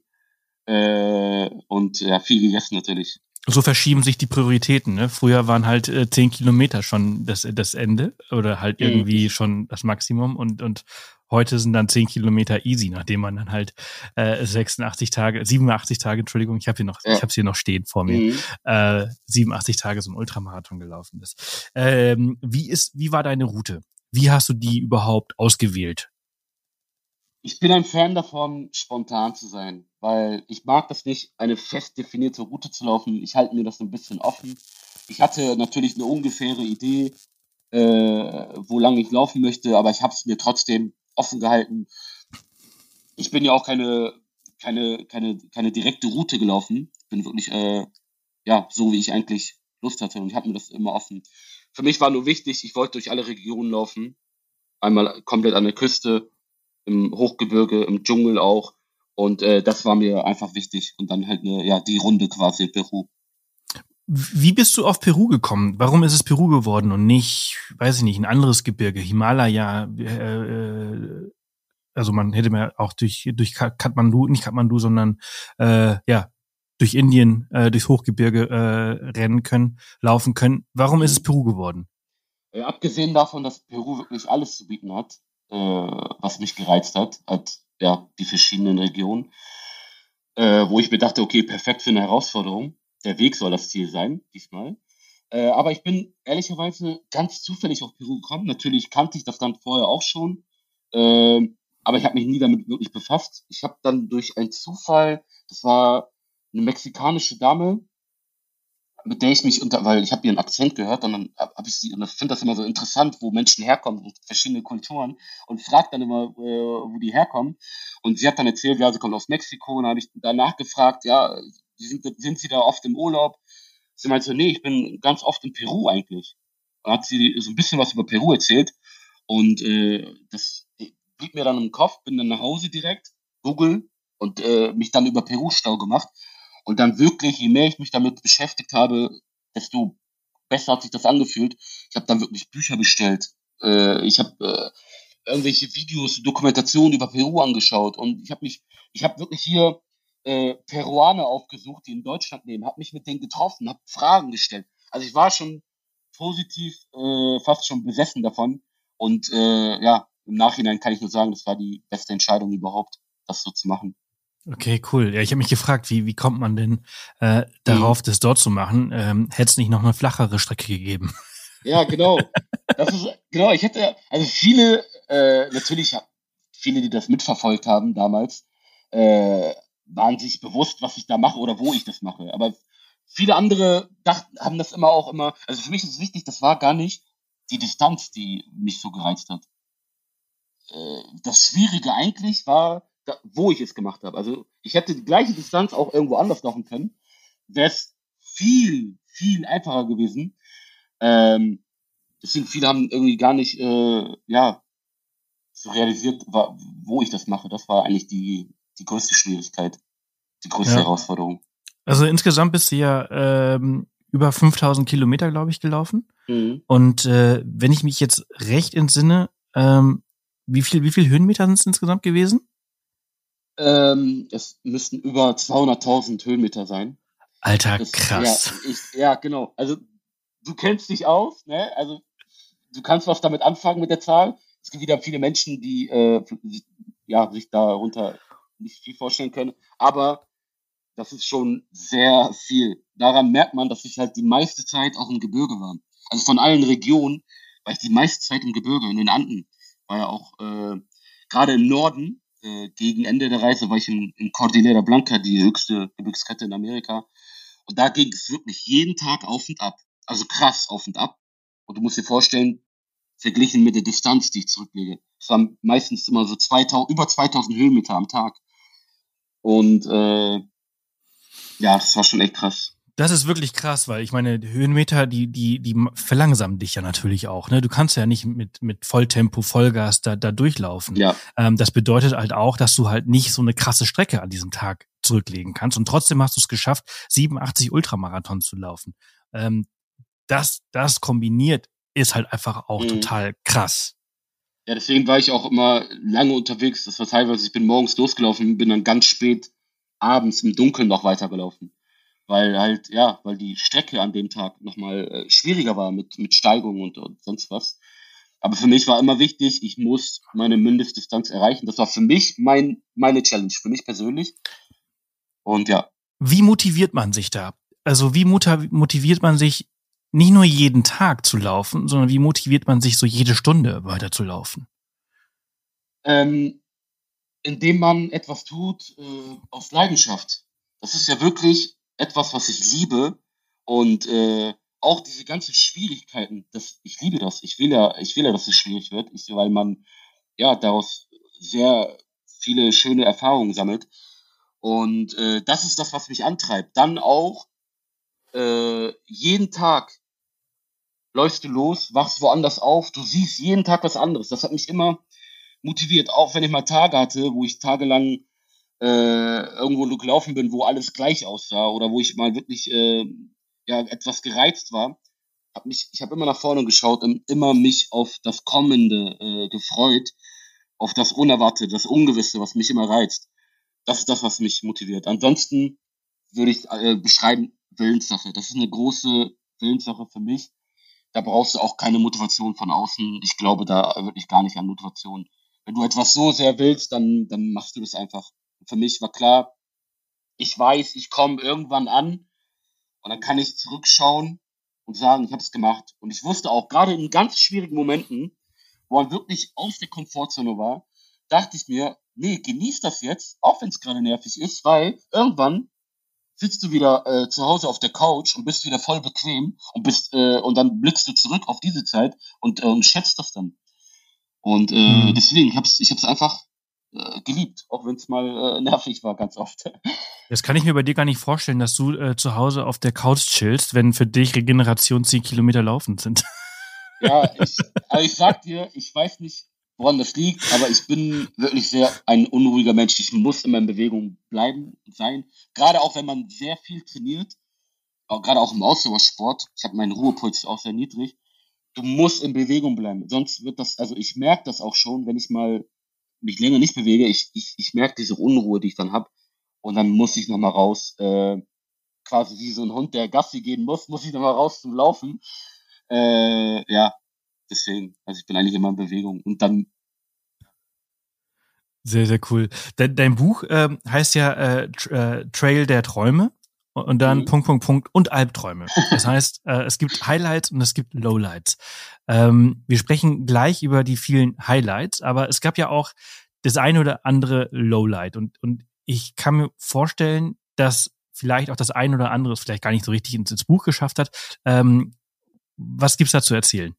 und ja, viel gegessen natürlich.
So verschieben sich die Prioritäten, ne? Früher waren halt 10 Kilometer schon das Ende oder halt irgendwie schon das Maximum und heute sind dann 10 Kilometer easy, nachdem man dann halt 87 Tage, Entschuldigung, ich hab's hier noch stehen vor mir, 87 Tage so ein Ultramarathon gelaufen ist. Wie war deine Route? Wie hast du die überhaupt ausgewählt?
Ich bin ein Fan davon, spontan zu sein, weil ich mag das nicht, eine fest definierte Route zu laufen. Ich halte mir das ein bisschen offen. Ich hatte natürlich eine ungefähre Idee, wo lang ich laufen möchte, aber ich habe es mir trotzdem offen gehalten. Ich bin ja auch keine direkte Route gelaufen. Ich bin wirklich, ja, so wie ich eigentlich Lust hatte und ich habe mir das immer offen. Für mich war nur wichtig, ich wollte durch alle Regionen laufen, einmal komplett an der Küste, im Hochgebirge, im Dschungel auch. Und das war mir einfach wichtig. Und dann halt die Runde quasi in Peru.
Wie bist du auf Peru gekommen? Warum ist es Peru geworden und nicht, weiß ich nicht, ein anderes Gebirge, Himalaya? Also man hätte mir auch durch Kathmandu, nicht Kathmandu, sondern durch Indien, durchs Hochgebirge rennen können, laufen können. Warum ist es Peru geworden?
Abgesehen davon, dass Peru wirklich alles zu bieten hat, was mich gereizt hat, die verschiedenen Regionen, wo ich mir dachte, okay, perfekt für eine Herausforderung. Der Weg soll das Ziel sein, diesmal. Aber ich bin ehrlicherweise ganz zufällig auf Peru gekommen. Natürlich kannte ich das Land vorher auch schon, aber ich habe mich nie damit wirklich befasst. Ich habe dann durch einen Zufall, das war eine mexikanische Dame, mit der ich mich weil ich habe ihren Akzent gehört und dann habe ich sie, und ich finde das immer so interessant, wo Menschen herkommen, verschiedene Kulturen, und frage dann immer, wo die herkommen. Und sie hat dann erzählt, ja, sie kommt aus Mexiko, und dann habe ich danach gefragt, ja, sind sie da oft im Urlaub? Sie meinte so, nee, ich bin ganz oft in Peru eigentlich. Und hat sie so ein bisschen was über Peru erzählt, und das blieb mir dann im Kopf, bin dann nach Hause direkt, Google, und mich dann über Peru schlau gemacht. Und dann wirklich, je mehr ich mich damit beschäftigt habe, desto besser hat sich das angefühlt. Ich habe dann wirklich Bücher bestellt. Ich habe irgendwelche Videos, Dokumentationen über Peru angeschaut. Und ich habe wirklich hier Peruaner aufgesucht, die in Deutschland leben, habe mich mit denen getroffen, habe Fragen gestellt. Also ich war schon positiv, fast schon besessen davon. Und im Nachhinein kann ich nur sagen, das war die beste Entscheidung überhaupt, das so zu machen.
Okay, cool. Ja, ich habe mich gefragt, wie kommt man denn darauf, das dort zu machen? Hätte es nicht noch eine flachere Strecke gegeben?
Ja, genau. Genau, ich hätte, also viele, natürlich, viele, die das mitverfolgt haben damals, waren sich bewusst, was ich da mache oder wo ich das mache. Aber viele andere haben das also für mich ist es wichtig, das war gar nicht die Distanz, die mich so gereizt hat. Das Schwierige eigentlich war, wo ich es gemacht habe. Also ich hätte die gleiche Distanz auch irgendwo anders laufen können. Wäre es viel, viel einfacher gewesen. Deswegen viele haben irgendwie gar nicht so realisiert, wo ich das mache. Das war eigentlich die größte Schwierigkeit, die größte Herausforderung.
Also insgesamt bist du ja über 5000 Kilometer, glaube ich, gelaufen.
Mhm.
Und wenn ich mich jetzt recht entsinne, wie viel Höhenmeter sind es insgesamt gewesen?
Es müssten über 200.000 Höhenmeter sein.
Alter, krass.
Ja, genau. Also du kennst dich aus, ne? Also du kannst was damit anfangen mit der Zahl. Es gibt wieder viele Menschen, die sich darunter nicht viel vorstellen können. Aber das ist schon sehr viel. Daran merkt man, dass ich halt die meiste Zeit auch im Gebirge war. Also von allen Regionen war ich die meiste Zeit im Gebirge, in den Anden. War ja auch gerade im Norden, gegen Ende der Reise war ich in Cordillera Blanca, die höchste Gebirgskette in Amerika. Und da ging es wirklich jeden Tag auf und ab. Also krass auf und ab. Und du musst dir vorstellen, verglichen mit der Distanz, die ich zurücklege. Es waren meistens immer so über 2000 Höhenmeter am Tag. Und das war schon echt krass.
Das ist wirklich krass, weil ich meine, Höhenmeter, die verlangsamen dich ja natürlich auch. Ne? Du kannst ja nicht mit Volltempo, Vollgas da durchlaufen.
Ja. Das
bedeutet halt auch, dass du halt nicht so eine krasse Strecke an diesem Tag zurücklegen kannst. Und trotzdem hast du es geschafft, 87 Ultramarathon zu laufen. Das kombiniert ist halt einfach auch total krass.
Ja, deswegen war ich auch immer lange unterwegs. Das war teilweise, ich bin morgens losgelaufen, bin dann ganz spät abends im Dunkeln noch weitergelaufen. Weil die Strecke an dem Tag nochmal schwieriger war mit Steigung und sonst was. Aber für mich war immer wichtig, ich muss meine Mindestdistanz erreichen. Das war für mich meine Challenge, für mich persönlich. Und ja.
Wie motiviert man sich da? Also wie motiviert man sich, nicht nur jeden Tag zu laufen, sondern wie motiviert man sich so jede Stunde weiter zu laufen?
Indem man etwas tut aus Leidenschaft. Das ist ja wirklich etwas, was ich liebe, und auch diese ganzen Schwierigkeiten, ich liebe das. Ich will ja, dass es schwierig wird, weil man daraus sehr viele schöne Erfahrungen sammelt, und das ist das, was mich antreibt. Dann auch jeden Tag läufst du los, wachst woanders auf, du siehst jeden Tag was anderes. Das hat mich immer motiviert, auch wenn ich mal Tage hatte, wo ich tagelang irgendwo nur gelaufen bin, wo alles gleich aussah oder wo ich mal wirklich etwas gereizt war. Ich habe immer nach vorne geschaut und immer mich auf das Kommende gefreut, auf das Unerwartete, das Ungewisse, was mich immer reizt. Das ist das, was mich motiviert. Ansonsten würde ich beschreiben, Willenssache. Das ist eine große Willenssache für mich. Da brauchst du auch keine Motivation von außen. Ich glaube da wirklich gar nicht an Motivation. Wenn du etwas so sehr willst, dann machst du das einfach. Für mich war klar, ich weiß, ich komme irgendwann an und dann kann ich zurückschauen und sagen, ich habe es gemacht. Und ich wusste auch, gerade in ganz schwierigen Momenten, wo man wirklich aus der Komfortzone war, dachte ich mir, nee, genieß das jetzt, auch wenn es gerade nervig ist, weil irgendwann sitzt du wieder zu Hause auf der Couch und bist wieder voll bequem und dann blickst du zurück auf diese Zeit und schätzt das dann. Und deswegen, ich hab's einfach geliebt, auch wenn es mal nervig war, ganz oft.
Das kann ich mir bei dir gar nicht vorstellen, dass du zu Hause auf der Couch chillst, wenn für dich Regeneration 10 Kilometer laufend sind.
Ja, ich sag dir, ich weiß nicht, woran das liegt, aber ich bin wirklich sehr ein unruhiger Mensch. Ich muss immer in Bewegung bleiben und sein. Gerade auch, wenn man sehr viel trainiert, gerade auch im Ausdauersport. Ich habe meinen Ruhepuls auch sehr niedrig. Du musst in Bewegung bleiben. Sonst wird das, also ich merke das auch schon, wenn ich mal mich länger nicht bewege. Ich merke diese Unruhe, die ich dann habe. Und dann muss ich nochmal raus, quasi wie so ein Hund, der Gassi gehen muss ich nochmal raus zum Laufen. Ja, deswegen, also ich bin eigentlich immer in Bewegung. Und dann,
Sehr, sehr cool. Dein Buch heißt ja Trail der Träume und dann Punkt und Albträume. Das heißt, es gibt Highlights und es gibt Lowlights. Wir sprechen gleich über die vielen Highlights, aber es gab ja auch das eine oder andere Lowlight. Und ich kann mir vorstellen, dass vielleicht auch das eine oder andere es vielleicht gar nicht so richtig ins Buch geschafft hat. Was gibt's da zu erzählen?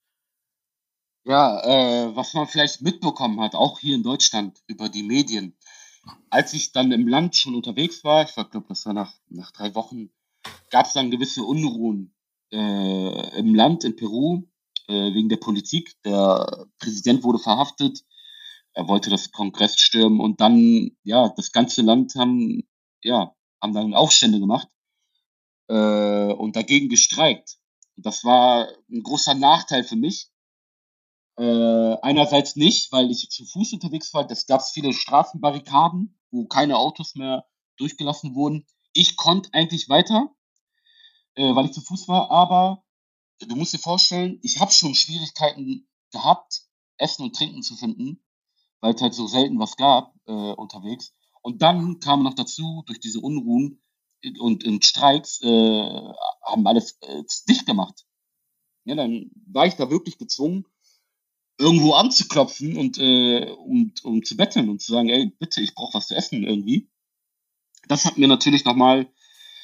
ja, was man vielleicht mitbekommen hat, auch hier in Deutschland über die Medien. Als ich dann im Land schon unterwegs war, ich glaube, das war nach 3 Wochen, gab es dann gewisse Unruhen im Land, in Peru, wegen der Politik. Der Präsident wurde verhaftet, er wollte das Kongress stürmen und dann, ja, das ganze Land haben dann Aufstände gemacht und dagegen gestreikt. Das war ein großer Nachteil für mich. Einerseits nicht, weil ich zu Fuß unterwegs war. Es gab viele Straßenbarrikaden, wo keine Autos mehr durchgelassen wurden. Ich konnte eigentlich weiter, weil ich zu Fuß war, aber du musst dir vorstellen, ich habe schon Schwierigkeiten gehabt, Essen und Trinken zu finden, weil es halt so selten was gab unterwegs. Und dann kam noch dazu, durch diese Unruhen und Streiks, haben alles dicht gemacht. Ja, dann war ich da wirklich gezwungen, irgendwo anzuklopfen um zu betteln und zu sagen, ey, bitte, ich brauche was zu essen irgendwie. Das hat mir natürlich nochmal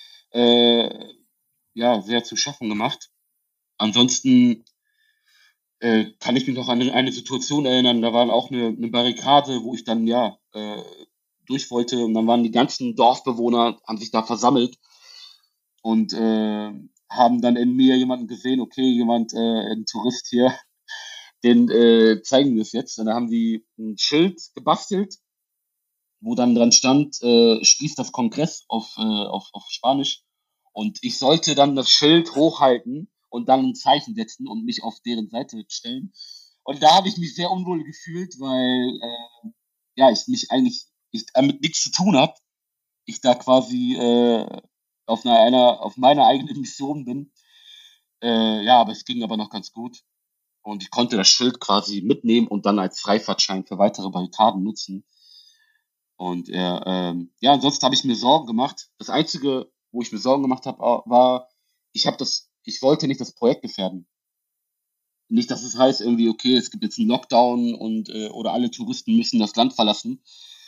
sehr zu schaffen gemacht. Ansonsten kann ich mich noch an eine Situation erinnern, da war auch eine Barrikade, wo ich dann durch wollte und dann waren die ganzen Dorfbewohner, haben sich da versammelt und haben dann in mir jemanden gesehen, okay, ein Tourist hier, den zeigen wir es jetzt. Und da haben die ein Schild gebastelt, wo dann dran stand, schließt das Kongress auf Spanisch. Und ich sollte dann das Schild hochhalten und dann ein Zeichen setzen und mich auf deren Seite stellen. Und da habe ich mich sehr unwohl gefühlt, weil ich damit nichts zu tun habe. Ich da quasi auf meiner eigenen Mission bin. Aber es ging aber noch ganz gut. Und ich konnte das Schild quasi mitnehmen und dann als Freifahrtschein für weitere Barrikaden nutzen. Und ansonsten habe ich mir Sorgen gemacht. Das Einzige, wo ich mir Sorgen gemacht habe, war, ich wollte nicht das Projekt gefährden. Nicht, dass es heißt irgendwie, okay, es gibt jetzt einen Lockdown oder alle Touristen müssen das Land verlassen.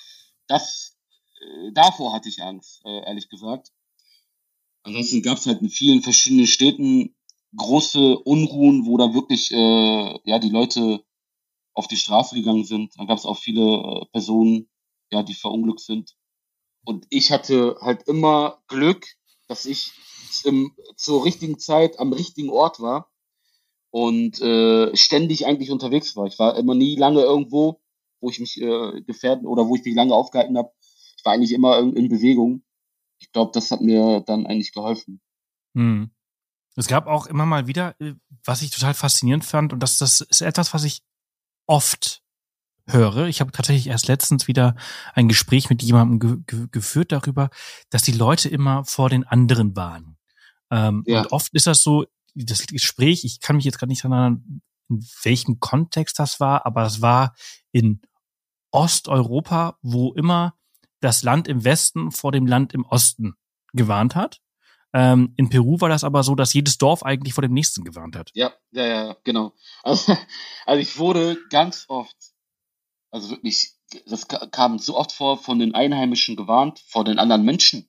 Davor hatte ich Angst, ehrlich gesagt. Ansonsten gab es halt in vielen verschiedenen Städten große Unruhen, wo da wirklich die Leute auf die Straße gegangen sind. Dann gab es auch viele Personen, die verunglückt sind. Und ich hatte halt immer Glück, dass ich zur richtigen Zeit am richtigen Ort war und ständig eigentlich unterwegs war. Ich war immer nie lange irgendwo, wo ich mich gefährden oder wo ich mich lange aufgehalten habe. Ich war eigentlich immer in Bewegung. Ich glaube, das hat mir dann eigentlich geholfen.
Hm. Es gab auch immer mal wieder, was ich total faszinierend fand, und das ist etwas, was ich oft höre. Ich habe tatsächlich erst letztens wieder ein Gespräch mit jemandem geführt darüber, dass die Leute immer vor den anderen waren.
Ja.
Und oft ist das so, das Gespräch, ich kann mich jetzt gerade nicht daran erinnern, in welchem Kontext das war, aber es war in Osteuropa, wo immer das Land im Westen vor dem Land im Osten gewarnt hat. In Peru war das aber so, dass jedes Dorf eigentlich vor dem nächsten gewarnt hat.
Ja, genau. Also ich wurde ganz oft, also wirklich, das kam so oft vor, von den Einheimischen gewarnt, vor den anderen Menschen.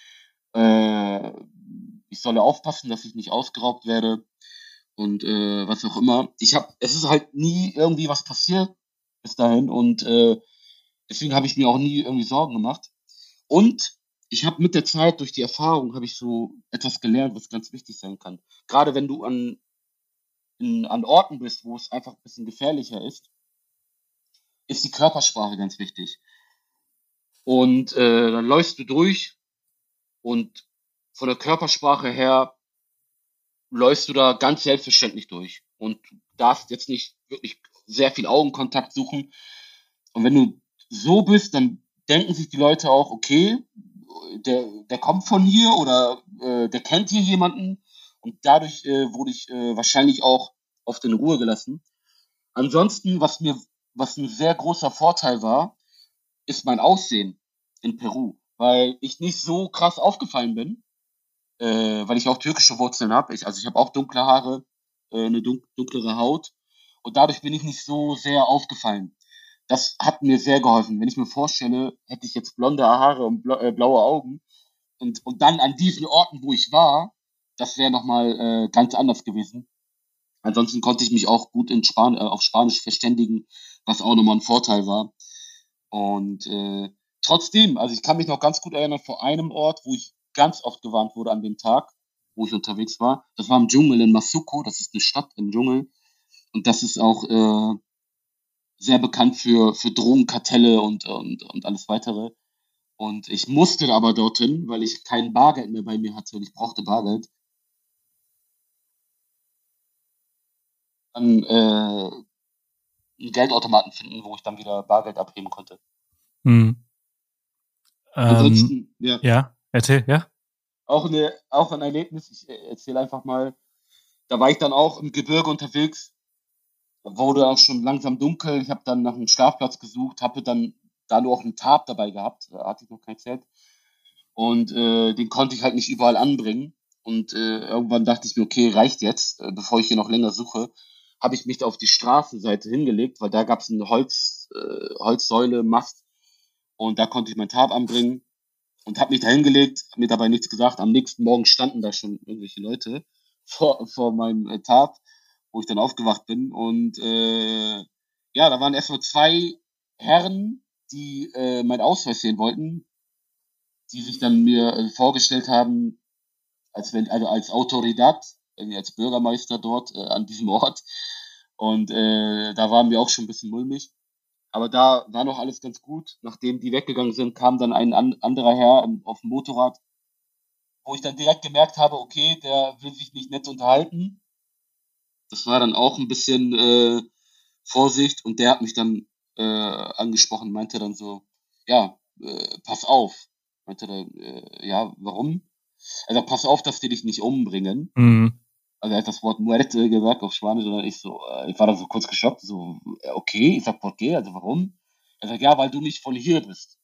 Ich solle aufpassen, dass ich nicht ausgeraubt werde und was auch immer. Es ist halt nie irgendwie was passiert bis dahin und deswegen habe ich mir auch nie irgendwie Sorgen gemacht. Und ich habe mit der Zeit, durch die Erfahrung, habe ich so etwas gelernt, was ganz wichtig sein kann. Gerade wenn du an Orten bist, wo es einfach ein bisschen gefährlicher ist die Körpersprache ganz wichtig. Und dann läufst du durch und von der Körpersprache her läufst du da ganz selbstverständlich durch und darfst jetzt nicht wirklich sehr viel Augenkontakt suchen. Und wenn du so bist, dann denken sich die Leute auch, okay, der kommt von hier oder der kennt hier jemanden. Und dadurch wurde ich wahrscheinlich auch oft in Ruhe gelassen. Ansonsten, was ein sehr großer Vorteil war, ist mein Aussehen in Peru, weil ich nicht so krass aufgefallen bin, weil ich auch türkische Wurzeln habe. Ich habe auch dunkle Haare, eine dunklere Haut und dadurch bin ich nicht so sehr aufgefallen. Das hat mir sehr geholfen. Wenn ich mir vorstelle, hätte ich jetzt blonde Haare und blaue Augen und dann an diesen Orten, wo ich war, das wäre nochmal ganz anders gewesen. Ansonsten konnte ich mich auch gut auf Spanisch verständigen, was auch nochmal ein Vorteil war. Und trotzdem, also ich kann mich noch ganz gut erinnern vor einem Ort, wo ich ganz oft gewarnt wurde an dem Tag, wo ich unterwegs war. Das war im Dschungel in Masuco, das ist eine Stadt im Dschungel. Und das ist auch sehr bekannt für Drogenkartelle und alles weitere. Und ich musste aber dorthin, weil ich kein Bargeld mehr bei mir hatte und ich brauchte Bargeld. Dann einen Geldautomaten finden, wo ich dann wieder Bargeld abheben konnte.
Hm.
Ansonsten, ja.
Ja, erzähl, ja.
Auch ein Erlebnis, ich erzähle einfach mal, da war ich dann auch im Gebirge unterwegs, wurde auch schon langsam dunkel, ich habe dann nach einem Schlafplatz gesucht, habe dann da nur auch einen Tarp dabei gehabt, da hatte ich noch kein Zelt und den konnte ich halt nicht überall anbringen und irgendwann dachte ich mir, okay, reicht jetzt, bevor ich hier noch länger suche, habe ich mich auf die Straßenseite hingelegt, weil da gab es eine Holzsäule, Mast und da konnte ich mein Tarp anbringen und habe mich da hingelegt, hab mir dabei nichts gesagt. Am nächsten Morgen standen da schon irgendwelche Leute vor meinem Tarp, wo ich dann aufgewacht bin. Und ja, da waren erstmal zwei Herren, die mein Ausweis sehen wollten, die sich dann mir vorgestellt haben, also als Autoridad, irgendwie als Bürgermeister dort an diesem Ort. Und da waren wir auch schon ein bisschen mulmig. Aber da war noch alles ganz gut. Nachdem die weggegangen sind, kam dann ein anderer Herr auf dem Motorrad, wo ich dann direkt gemerkt habe, okay, der will sich nicht nett unterhalten. Das war dann auch ein bisschen Vorsicht und der hat mich dann angesprochen, meinte dann so, ja, pass auf. Meinte dann, ja, warum? Also pass auf, dass die dich nicht umbringen.
Mhm.
Also er hat das Wort muerte gesagt auf Spanisch und dann ich war dann so kurz geschockt, so, okay, ich sag, ¿por qué? Also warum? Er sagt, ja, weil du nicht von hier bist.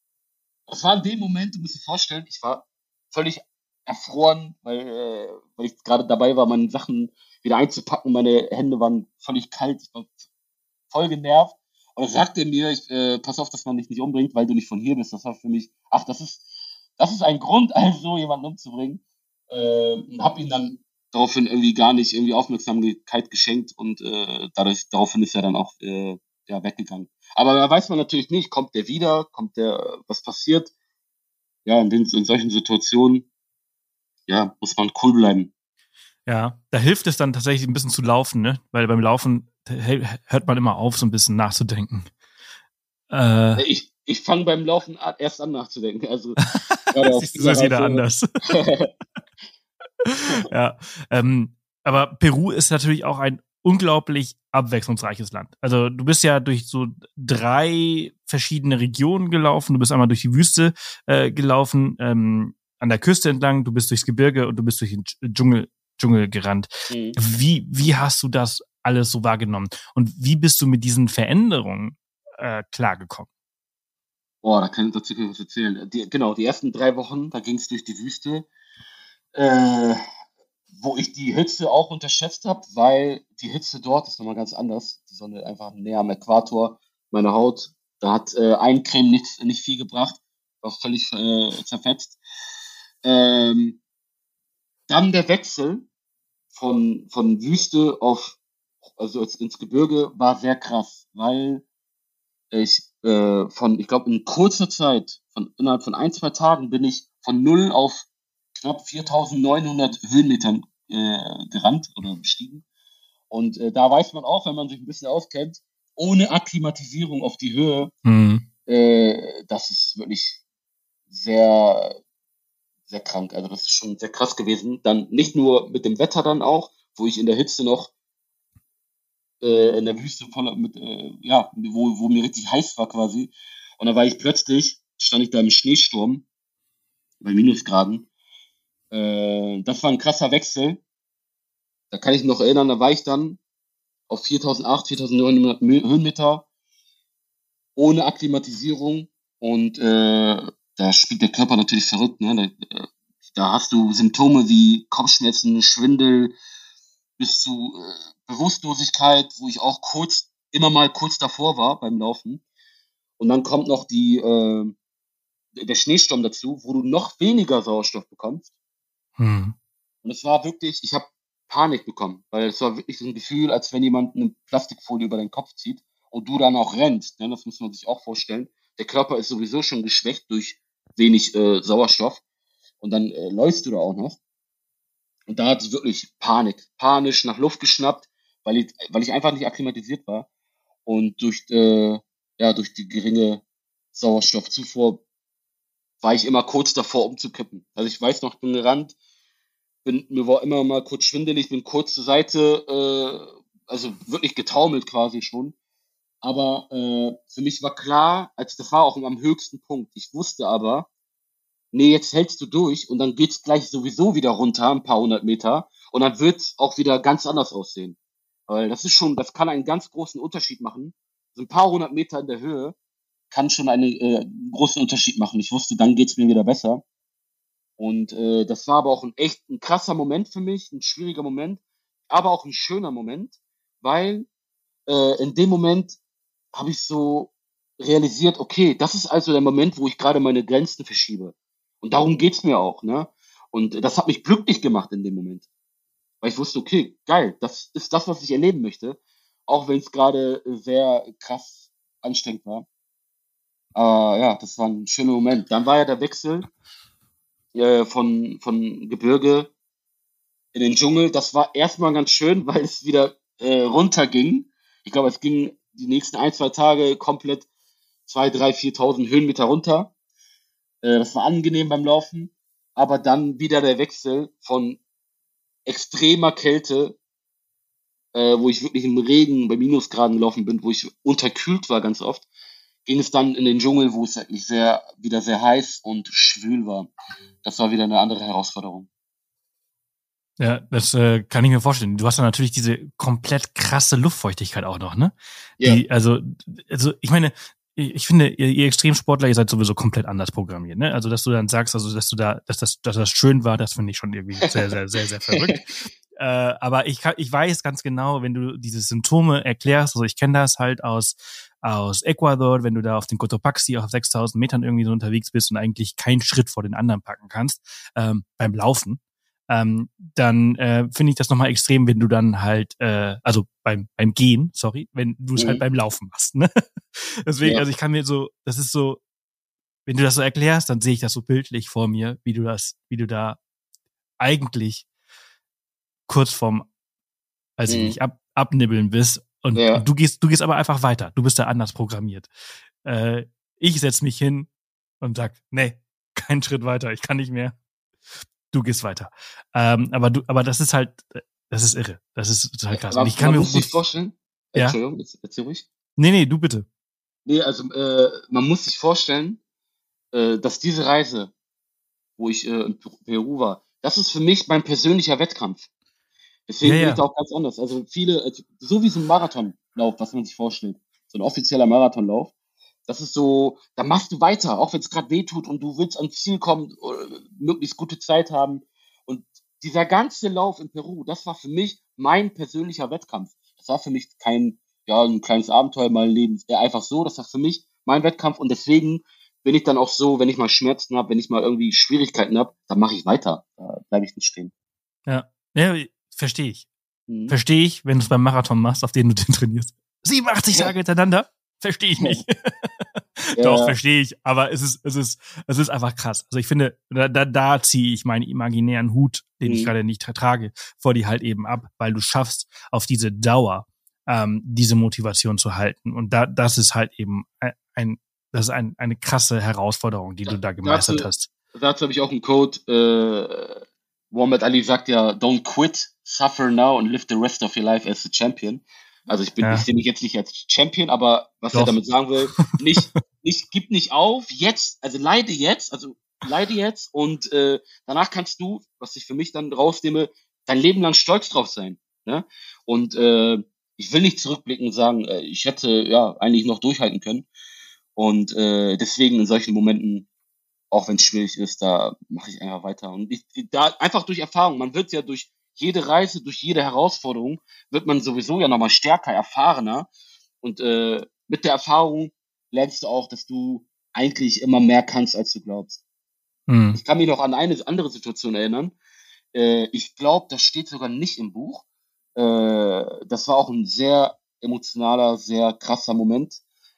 Das war in dem Moment, du musst dir vorstellen, ich war völlig erfroren, weil ich gerade dabei war, meine Sachen wieder einzupacken. Meine Hände waren völlig kalt, ich war voll genervt. Und dann sagt er mir, pass auf, dass man dich nicht umbringt, weil du nicht von hier bist. Das war für mich, ach, das ist ein Grund, also jemanden umzubringen. Und hab ihn dann daraufhin irgendwie gar nicht irgendwie Aufmerksamkeit geschenkt und daraufhin ist er dann auch ja, weggegangen. Aber da weiß man natürlich nicht, kommt der wieder, was passiert? Ja, in solchen Situationen, ja, muss man cool bleiben.
Ja, da hilft es dann tatsächlich ein bisschen zu laufen, ne? Weil beim Laufen hört man immer auf, so ein bisschen nachzudenken.
Ich fange beim Laufen erst an nachzudenken. Also gerade auf
Siehst du, so
dieser
ist jeder
Reise.
anders. Ja, aber Peru ist natürlich auch ein unglaublich abwechslungsreiches Land. Also du bist ja durch so 3 verschiedene Regionen gelaufen. Du bist einmal durch die Wüste gelaufen, an der Küste entlang, du bist durchs Gebirge und du bist durch den Dschungel gerannt.
Mhm.
Wie hast du das alles so wahrgenommen? Und wie bist du mit diesen Veränderungen klargekommen?
Boah, dazu kann ich was erzählen. Die ersten 3 Wochen, da ging es durch die Wüste, äh, wo ich die Hitze auch unterschätzt habe, weil die Hitze dort ist nochmal ganz anders. Die Sonne einfach näher am Äquator. Meine Haut, da hat Eincremen nicht viel gebracht, war völlig zerfetzt. Ähm, Dann der Wechsel von Wüste also ins Gebirge war sehr krass, weil ich glaube, in kurzer Zeit, innerhalb von 1, 2 Tagen bin ich von 0 auf knapp 4.900 Höhenmetern gerannt oder bestiegen. Und da weiß man auch, wenn man sich ein bisschen auskennt, ohne Akklimatisierung auf die Höhe, das ist wirklich sehr, sehr krank. Also das ist schon sehr krass gewesen. Dann nicht nur mit dem Wetter dann auch, wo ich in der Hitze noch in der Wüste wo mir richtig heiß war quasi. Und dann stand ich da im Schneesturm bei Minusgraden. Das war ein krasser Wechsel. Da kann ich mich noch erinnern, da war ich dann auf 4.900 Höhenmeter ohne Akklimatisierung und da spielt der Körper natürlich verrückt. Ne? Da hast du Symptome wie Kopfschmerzen, Schwindel bis zu Bewusstlosigkeit, wo ich auch immer mal kurz davor war beim Laufen. Und dann kommt noch der Schneesturm dazu, wo du noch weniger Sauerstoff bekommst. Und es war wirklich, ich habe Panik bekommen, weil es war wirklich so ein Gefühl, als wenn jemand eine Plastikfolie über deinen Kopf zieht und du dann auch rennst. Ne? Das muss man sich auch vorstellen. Der Körper ist sowieso schon geschwächt durch wenig Sauerstoff und dann läufst du da auch noch. Und da hatte ich wirklich panisch nach Luft geschnappt, weil ich einfach nicht akklimatisiert war. Und durch die geringe Sauerstoffzufuhr war ich immer kurz davor, umzukippen. Also ich weiß noch, ich bin gerannt, mir war immer mal kurz schwindelig, bin kurz zur Seite, also wirklich getaumelt quasi schon. Aber für mich war klar, das war auch am höchsten Punkt. Ich wusste aber, nee, jetzt hältst du durch und dann geht's gleich sowieso wieder runter, ein paar 100 Meter. Und dann wird's auch wieder ganz anders aussehen. Weil das kann einen ganz großen Unterschied machen. So ein paar 100 Meter in der Höhe kann schon einen großen Unterschied machen. Ich wusste, dann geht's mir wieder besser. Und das war aber auch ein krasser Moment für mich, ein schwieriger Moment, aber auch ein schöner Moment, weil in dem Moment habe ich so realisiert, okay, das ist also der Moment, wo ich gerade meine Grenzen verschiebe. Und darum geht's mir auch, ne? Und das hat mich glücklich gemacht in dem Moment. Weil ich wusste, okay, geil, das ist das, was ich erleben möchte. Auch wenn es gerade sehr krass anstrengend war. Aber ja, das war ein schöner Moment. Dann war ja der Wechsel von Gebirge in den Dschungel. Das war erstmal ganz schön, weil es wieder runterging. Ich glaube, es ging die nächsten 1, 2 Tage komplett 2.000, 3.000, 4.000 Höhenmeter runter. Das war angenehm beim Laufen. Aber dann wieder der Wechsel von extremer Kälte, wo ich wirklich im Regen bei Minusgraden gelaufen bin, wo ich unterkühlt war ganz oft, ging es dann in den Dschungel, wo es wirklich wieder sehr heiß und schwül war. Das war wieder eine andere Herausforderung.
Ja, das kann ich mir vorstellen. Du hast dann natürlich diese komplett krasse Luftfeuchtigkeit auch noch, ne?
Ja.
Also ich meine, ich finde, ihr Extremsportler, ihr seid sowieso komplett anders programmiert, ne? Also, dass du dann sagst, also, dass das schön war, das finde ich schon irgendwie sehr, sehr, sehr, sehr verrückt. Aber ich weiß ganz genau, wenn du diese Symptome erklärst, also ich kenne das halt aus Ecuador, wenn du da auf den Cotopaxi auf 6.000 Metern irgendwie so unterwegs bist und eigentlich keinen Schritt vor den anderen packen kannst, beim Laufen, dann finde ich das nochmal extrem, wenn du dann halt, also beim Gehen, sorry, wenn du es halt beim Laufen machst, ne? Deswegen,
Ja.
also ich kann mir so, das ist so, wenn du das so erklärst, dann sehe ich das so bildlich vor mir, wie du da eigentlich kurz vorm, weiß ich nicht, abnibbeln bist und du gehst aber einfach weiter. Du bist da anders programmiert. Ich setz mich hin und sag, nee, keinen Schritt weiter, ich kann nicht mehr. Du gehst weiter. Aber das ist halt, das ist irre. Das ist total krass.
Aber
und ich kann mir
muss sich vorstellen,
ja?
Entschuldigung, erzähl ruhig.
Nee, du bitte.
Nee, also man muss sich vorstellen, dass diese Reise, wo ich in Peru war, das ist für mich mein persönlicher Wettkampf. Deswegen bin ich da auch ganz anders. Also viele, so wie so ein Marathonlauf, was man sich vorstellt, so ein offizieller Marathonlauf, das ist so, da machst du weiter, auch wenn es gerade weh tut und du willst ans Ziel kommen, möglichst gute Zeit haben. Und dieser ganze Lauf in Peru, das war für mich mein persönlicher Wettkampf. Das war für mich kein, ein kleines Abenteuer mal Leben, einfach so, das war für mich mein Wettkampf und deswegen bin ich dann auch so, wenn ich mal Schmerzen habe, wenn ich mal irgendwie Schwierigkeiten habe, dann mache ich weiter, da bleibe ich nicht stehen.
Ja, verstehe ich. Verstehe ich, wenn du es beim Marathon machst, auf den du den trainierst. 87 Tage hintereinander? Verstehe ich nicht. Doch, verstehe ich. Aber es ist einfach krass. Also ich finde, da ziehe ich meinen imaginären Hut, den ich gerade nicht trage, vor dir halt eben ab, weil du schaffst, auf diese Dauer diese Motivation zu halten. Und das ist halt eben eine krasse Herausforderung, die du da gemeistert hast.
Dazu habe ich auch einen Code. Muhammad Ali sagt ja, don't quit, suffer now and live the rest of your life as a champion. Also ich sehe mich jetzt nicht als Champion, aber was er damit sagen will, gib nicht auf, jetzt, also leide jetzt und danach kannst du, was ich für mich dann rausnehme, dein Leben lang stolz drauf sein. Ne? Und ich will nicht zurückblicken und sagen, ich hätte eigentlich noch durchhalten können. Und deswegen in solchen Momenten, auch wenn es schwierig ist, da mache ich einfach weiter. Und da einfach durch Erfahrung, man wird ja durch jede Reise, durch jede Herausforderung, wird man sowieso ja nochmal stärker, erfahrener. Und mit der Erfahrung lernst du auch, dass du eigentlich immer mehr kannst, als du glaubst. Ich kann mich noch an eine andere Situation erinnern. Ich glaube, das steht sogar nicht im Buch. Das war auch ein sehr emotionaler, sehr krasser Moment.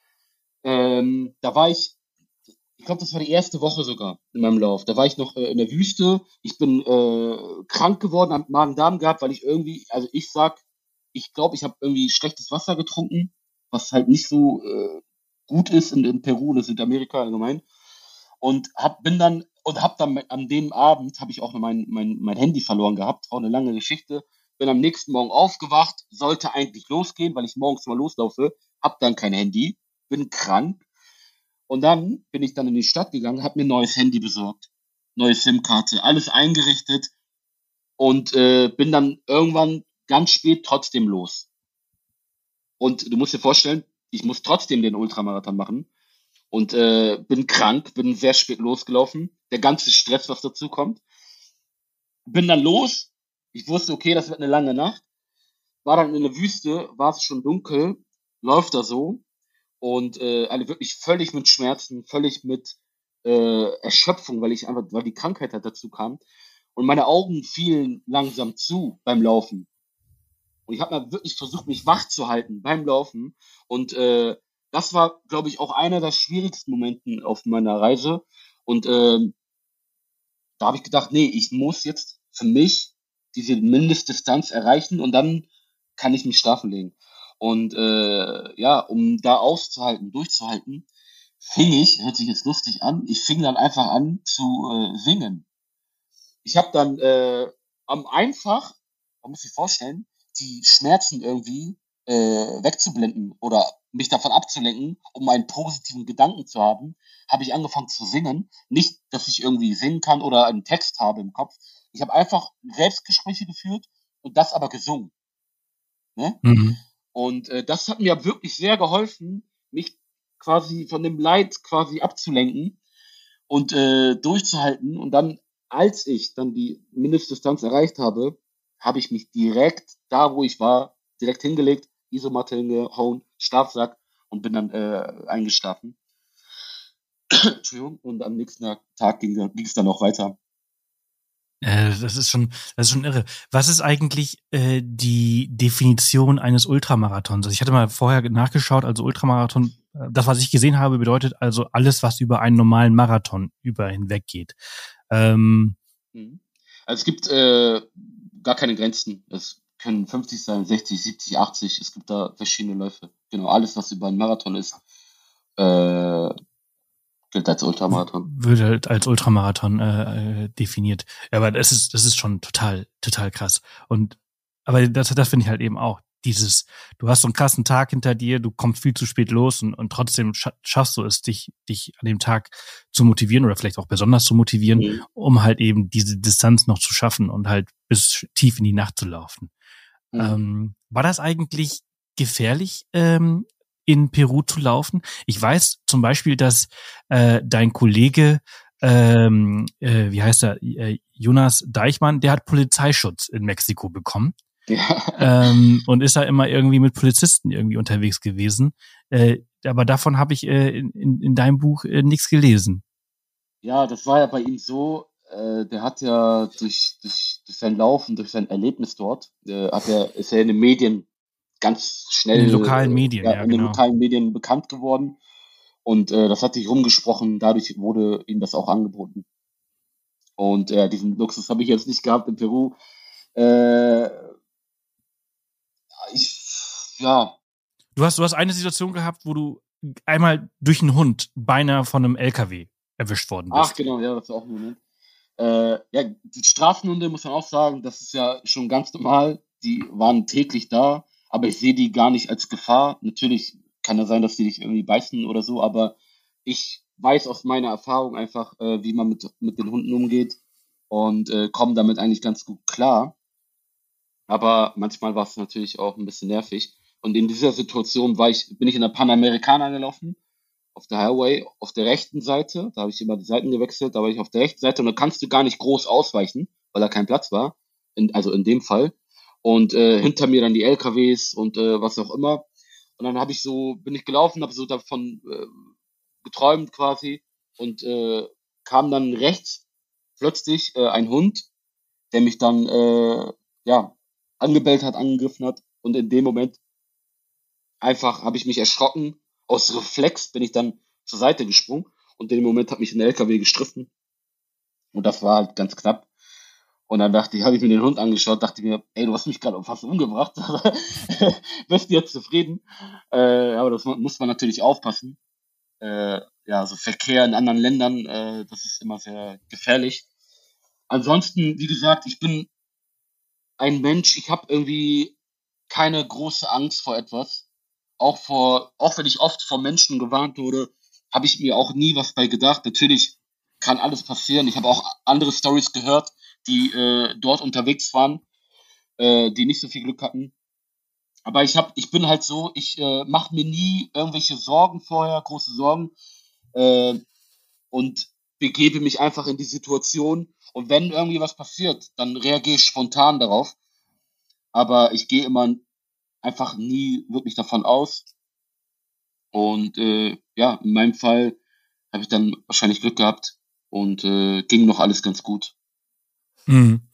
Da war ich glaube, das war die erste Woche sogar in meinem Lauf. Da war ich noch in der Wüste. Ich bin krank geworden, habe Magen-Darm gehabt, weil ich irgendwie, also ich glaube, ich habe irgendwie schlechtes Wasser getrunken, was halt nicht so gut ist in Peru oder Südamerika allgemein. Und hab dann an dem Abend habe ich auch noch mein Handy verloren gehabt, auch eine lange Geschichte. Bin am nächsten Morgen aufgewacht, sollte eigentlich losgehen, weil ich morgens mal loslaufe, hab dann kein Handy, bin krank. Und dann bin ich dann in die Stadt gegangen, habe mir ein neues Handy besorgt, neue SIM-Karte, alles eingerichtet und bin dann irgendwann ganz spät trotzdem los. Und du musst dir vorstellen, ich muss trotzdem den Ultramarathon machen und bin krank, bin sehr spät losgelaufen, der ganze Stress, was dazu kommt. Bin dann los, ich wusste, okay, das wird eine lange Nacht, war dann in der Wüste, war es schon dunkel, läuft da so. Und alle wirklich völlig mit Schmerzen, völlig mit Erschöpfung, weil die Krankheit halt dazu kam. Und meine Augen fielen langsam zu beim Laufen. Und ich habe mal wirklich versucht, mich wach zu halten beim Laufen. Und das war, glaube ich, auch einer der schwierigsten Momente auf meiner Reise. Und da habe ich gedacht, nee, ich muss jetzt für mich diese Mindestdistanz erreichen und dann kann ich mich schlafen legen. Und um da auszuhalten, durchzuhalten, hört sich jetzt lustig an, ich fing dann einfach an zu singen. Ich habe dann man muss sich vorstellen, die Schmerzen irgendwie wegzublenden oder mich davon abzulenken, um einen positiven Gedanken zu haben, habe ich angefangen zu singen. Nicht, dass ich irgendwie singen kann oder einen Text habe im Kopf. Ich habe einfach Selbstgespräche geführt und das aber gesungen. Ne? Und das hat mir wirklich sehr geholfen, mich quasi von dem Leid quasi abzulenken und durchzuhalten. Und dann, als ich dann die Mindestdistanz erreicht habe, habe ich mich direkt da, wo ich war, direkt hingelegt, Isomatte hingehauen, Schlafsack und bin dann eingeschlafen. Entschuldigung. Und am nächsten Tag ging es dann auch weiter.
Das ist schon irre. Was ist eigentlich die Definition eines Ultramarathons? Also ich hatte mal vorher nachgeschaut, also Ultramarathon, das, was ich gesehen habe, bedeutet also alles, was über einen normalen Marathon hinweg geht.
Also es gibt gar keine Grenzen. Es können 50 sein, 60, 70, 80. Es gibt da verschiedene Läufe. Genau, alles, was über einen Marathon ist, äh, gilt als Ultramarathon.
Wird halt als Ultramarathon definiert. Ja, aber das ist schon total, total krass. Aber das finde ich halt eben auch. Du hast so einen krassen Tag hinter dir, du kommst viel zu spät los und trotzdem schaffst du es, dich an dem Tag zu motivieren oder vielleicht auch besonders zu motivieren,
Mhm.
um halt eben diese Distanz noch zu schaffen und halt bis tief in die Nacht zu laufen. War das eigentlich gefährlich, in Peru zu laufen? Ich weiß zum Beispiel, dass dein Kollege, wie heißt er, Jonas Deichmann, der hat Polizeischutz in Mexiko bekommen.
Ja.
Und ist da immer irgendwie mit Polizisten irgendwie unterwegs gewesen. Aber davon habe ich in deinem Buch nichts gelesen.
Ja, das war ja bei ihm so, der hat ja durch sein Laufen, durch sein Erlebnis dort, ist er in den Medien ganz
In den
schnell,
lokalen Medien,
ja,
ja,
in den
genau.
lokalen Medien bekannt geworden. Und das hat sich rumgesprochen, dadurch wurde ihm das auch angeboten. Und diesen Luxus habe ich jetzt nicht gehabt in Peru. Äh, ja,
Du hast eine Situation gehabt, wo du einmal durch einen Hund beinahe von einem LKW erwischt worden
ach
bist.
genau, ja, das war auch ein Moment. Ja, die Straßenhunde, muss man auch sagen, das ist ja schon ganz normal. Die waren täglich da, aber ich sehe die gar nicht als Gefahr. Natürlich kann ja sein, dass die dich irgendwie beißen oder so, aber ich weiß aus meiner Erfahrung einfach, wie man mit den Hunden umgeht und komme damit eigentlich ganz gut klar. Aber manchmal war es natürlich auch ein bisschen nervig. Und in dieser Situation bin ich in der Panamericana gelaufen, auf der Highway, auf der rechten Seite. Da habe ich immer die Seiten gewechselt, da war ich auf der rechten Seite und da kannst du gar nicht groß ausweichen, weil da kein Platz war. Also in dem Fall. Und hinter mir dann die LKWs und was auch immer. Und dann bin ich gelaufen, habe so davon geträumt quasi und kam dann rechts plötzlich ein Hund, der mich dann ja angebellt hat, angegriffen hat und in dem Moment einfach habe ich mich erschrocken. Aus Reflex bin ich dann zur Seite gesprungen und in dem Moment hat mich ein LKW gestriffen und das war halt ganz knapp. Und dann habe ich mir den Hund angeschaut, dachte mir, ey, du hast mich gerade fast umgebracht. Bist du jetzt zufrieden? Aber das muss man natürlich aufpassen. Ja, so Verkehr in anderen Ländern, das ist immer sehr gefährlich. Ansonsten, wie gesagt, ich bin ein Mensch, ich habe irgendwie keine große Angst vor etwas. Auch wenn ich oft vor Menschen gewarnt wurde, habe ich mir auch nie was bei gedacht. Natürlich kann alles passieren. Ich habe auch andere Stories gehört, die dort unterwegs waren, die nicht so viel Glück hatten. Aber ich bin halt so, ich mache mir nie irgendwelche Sorgen vorher, große Sorgen, äh, und begebe mich einfach in die Situation. Und wenn irgendwie was passiert, dann reagiere ich spontan darauf. Aber ich gehe immer einfach nie wirklich davon aus. Und ja, in meinem Fall habe ich dann wahrscheinlich Glück gehabt und ging noch alles ganz gut.
Mhm.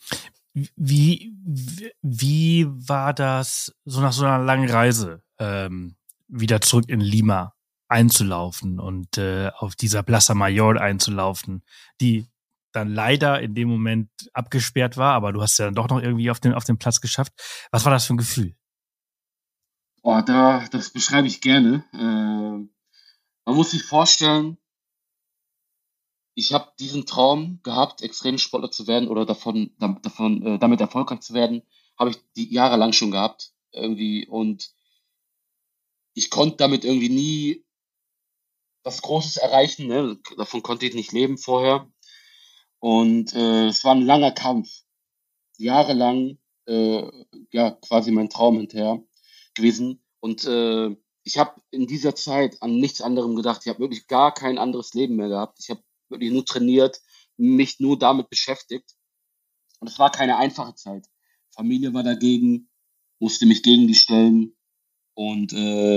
Wie war das, so nach so einer langen Reise, wieder zurück in Lima einzulaufen und auf dieser Plaza Mayor einzulaufen, die dann leider in dem Moment abgesperrt war, aber du hast ja dann doch noch irgendwie auf den Platz geschafft. Was war das für ein Gefühl?
Oh, das beschreibe ich gerne. Man muss sich vorstellen, ich habe diesen Traum gehabt, Extremsportler zu werden oder damit erfolgreich zu werden, habe ich die jahrelang schon gehabt irgendwie und ich konnte damit irgendwie nie was Großes erreichen, ne? Davon konnte ich nicht leben vorher und es war ein langer Kampf, jahrelang ja quasi mein Traum hinterher gewesen und ich habe in dieser Zeit an nichts anderem gedacht. Ich habe wirklich gar kein anderes Leben mehr gehabt. Ich habe wirklich nur trainiert, mich nur damit beschäftigt. Und es war keine einfache Zeit. Familie war dagegen, musste mich gegen die stellen. Und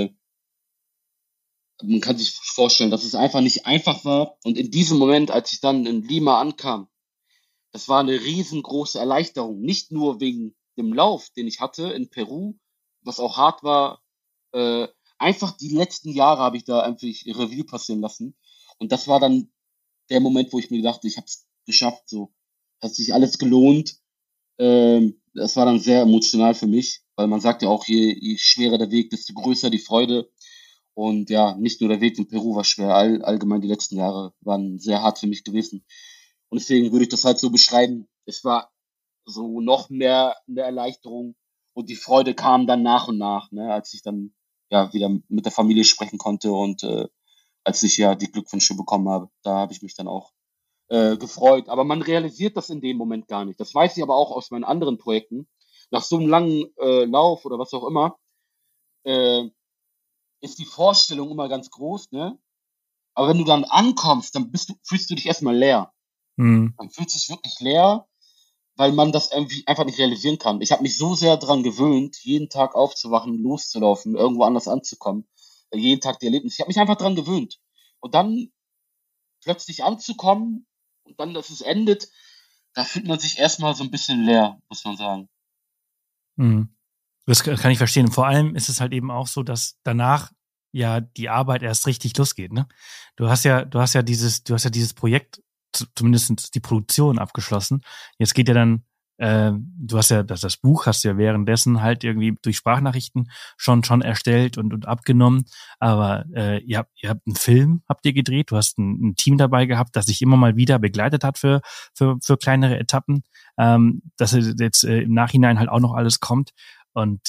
man kann sich vorstellen, dass es einfach nicht einfach war. Und in diesem Moment, als ich dann in Lima ankam, das war eine riesengroße Erleichterung. Nicht nur wegen dem Lauf, den ich hatte in Peru, was auch hart war. Äh, einfach die letzten Jahre habe ich da einfach Revue passieren lassen. Und das war dann der Moment, wo ich mir dachte, ich habe es geschafft. So hat sich alles gelohnt. das war dann sehr emotional für mich, weil man sagt ja auch, je schwerer der Weg, desto größer die Freude. Und ja, nicht nur der Weg in Peru war schwer, allgemein die letzten Jahre waren sehr hart für mich gewesen. Und deswegen würde ich das halt so beschreiben. Es war so noch mehr eine Erleichterung und die Freude kam dann nach und nach, ne, als ich dann ja wieder mit der Familie sprechen konnte und als ich ja die Glückwünsche bekommen habe. Da habe ich mich dann auch gefreut. Aber man realisiert das in dem Moment gar nicht. Das weiß ich aber auch aus meinen anderen Projekten. Nach so einem langen Lauf oder was auch immer, äh, ist die Vorstellung immer ganz groß, ne? Aber wenn du dann ankommst, dann fühlst du dich erstmal leer.
Mhm.
Man fühlt sich wirklich leer, weil man das irgendwie einfach nicht realisieren kann. Ich habe mich so sehr daran gewöhnt, jeden Tag aufzuwachen, loszulaufen, irgendwo anders anzukommen, jeden Tag die Erlebnisse. Ich habe mich einfach daran gewöhnt. Und dann plötzlich anzukommen und dann, dass es endet, da fühlt man sich erstmal so ein bisschen leer, muss man sagen.
Mhm. Das kann ich verstehen. Vor allem ist es halt eben auch so, dass danach ja die Arbeit erst richtig losgeht, ne? Du hast ja dieses Projekt, zumindest die Produktion abgeschlossen. Jetzt geht ja dann, du hast ja das Buch hast du ja währenddessen halt irgendwie durch Sprachnachrichten schon erstellt und abgenommen. Aber ihr habt einen Film, habt ihr gedreht, du hast ein Team dabei gehabt, das dich immer mal wieder begleitet hat für kleinere Etappen, dass jetzt im Nachhinein halt auch noch alles kommt. Und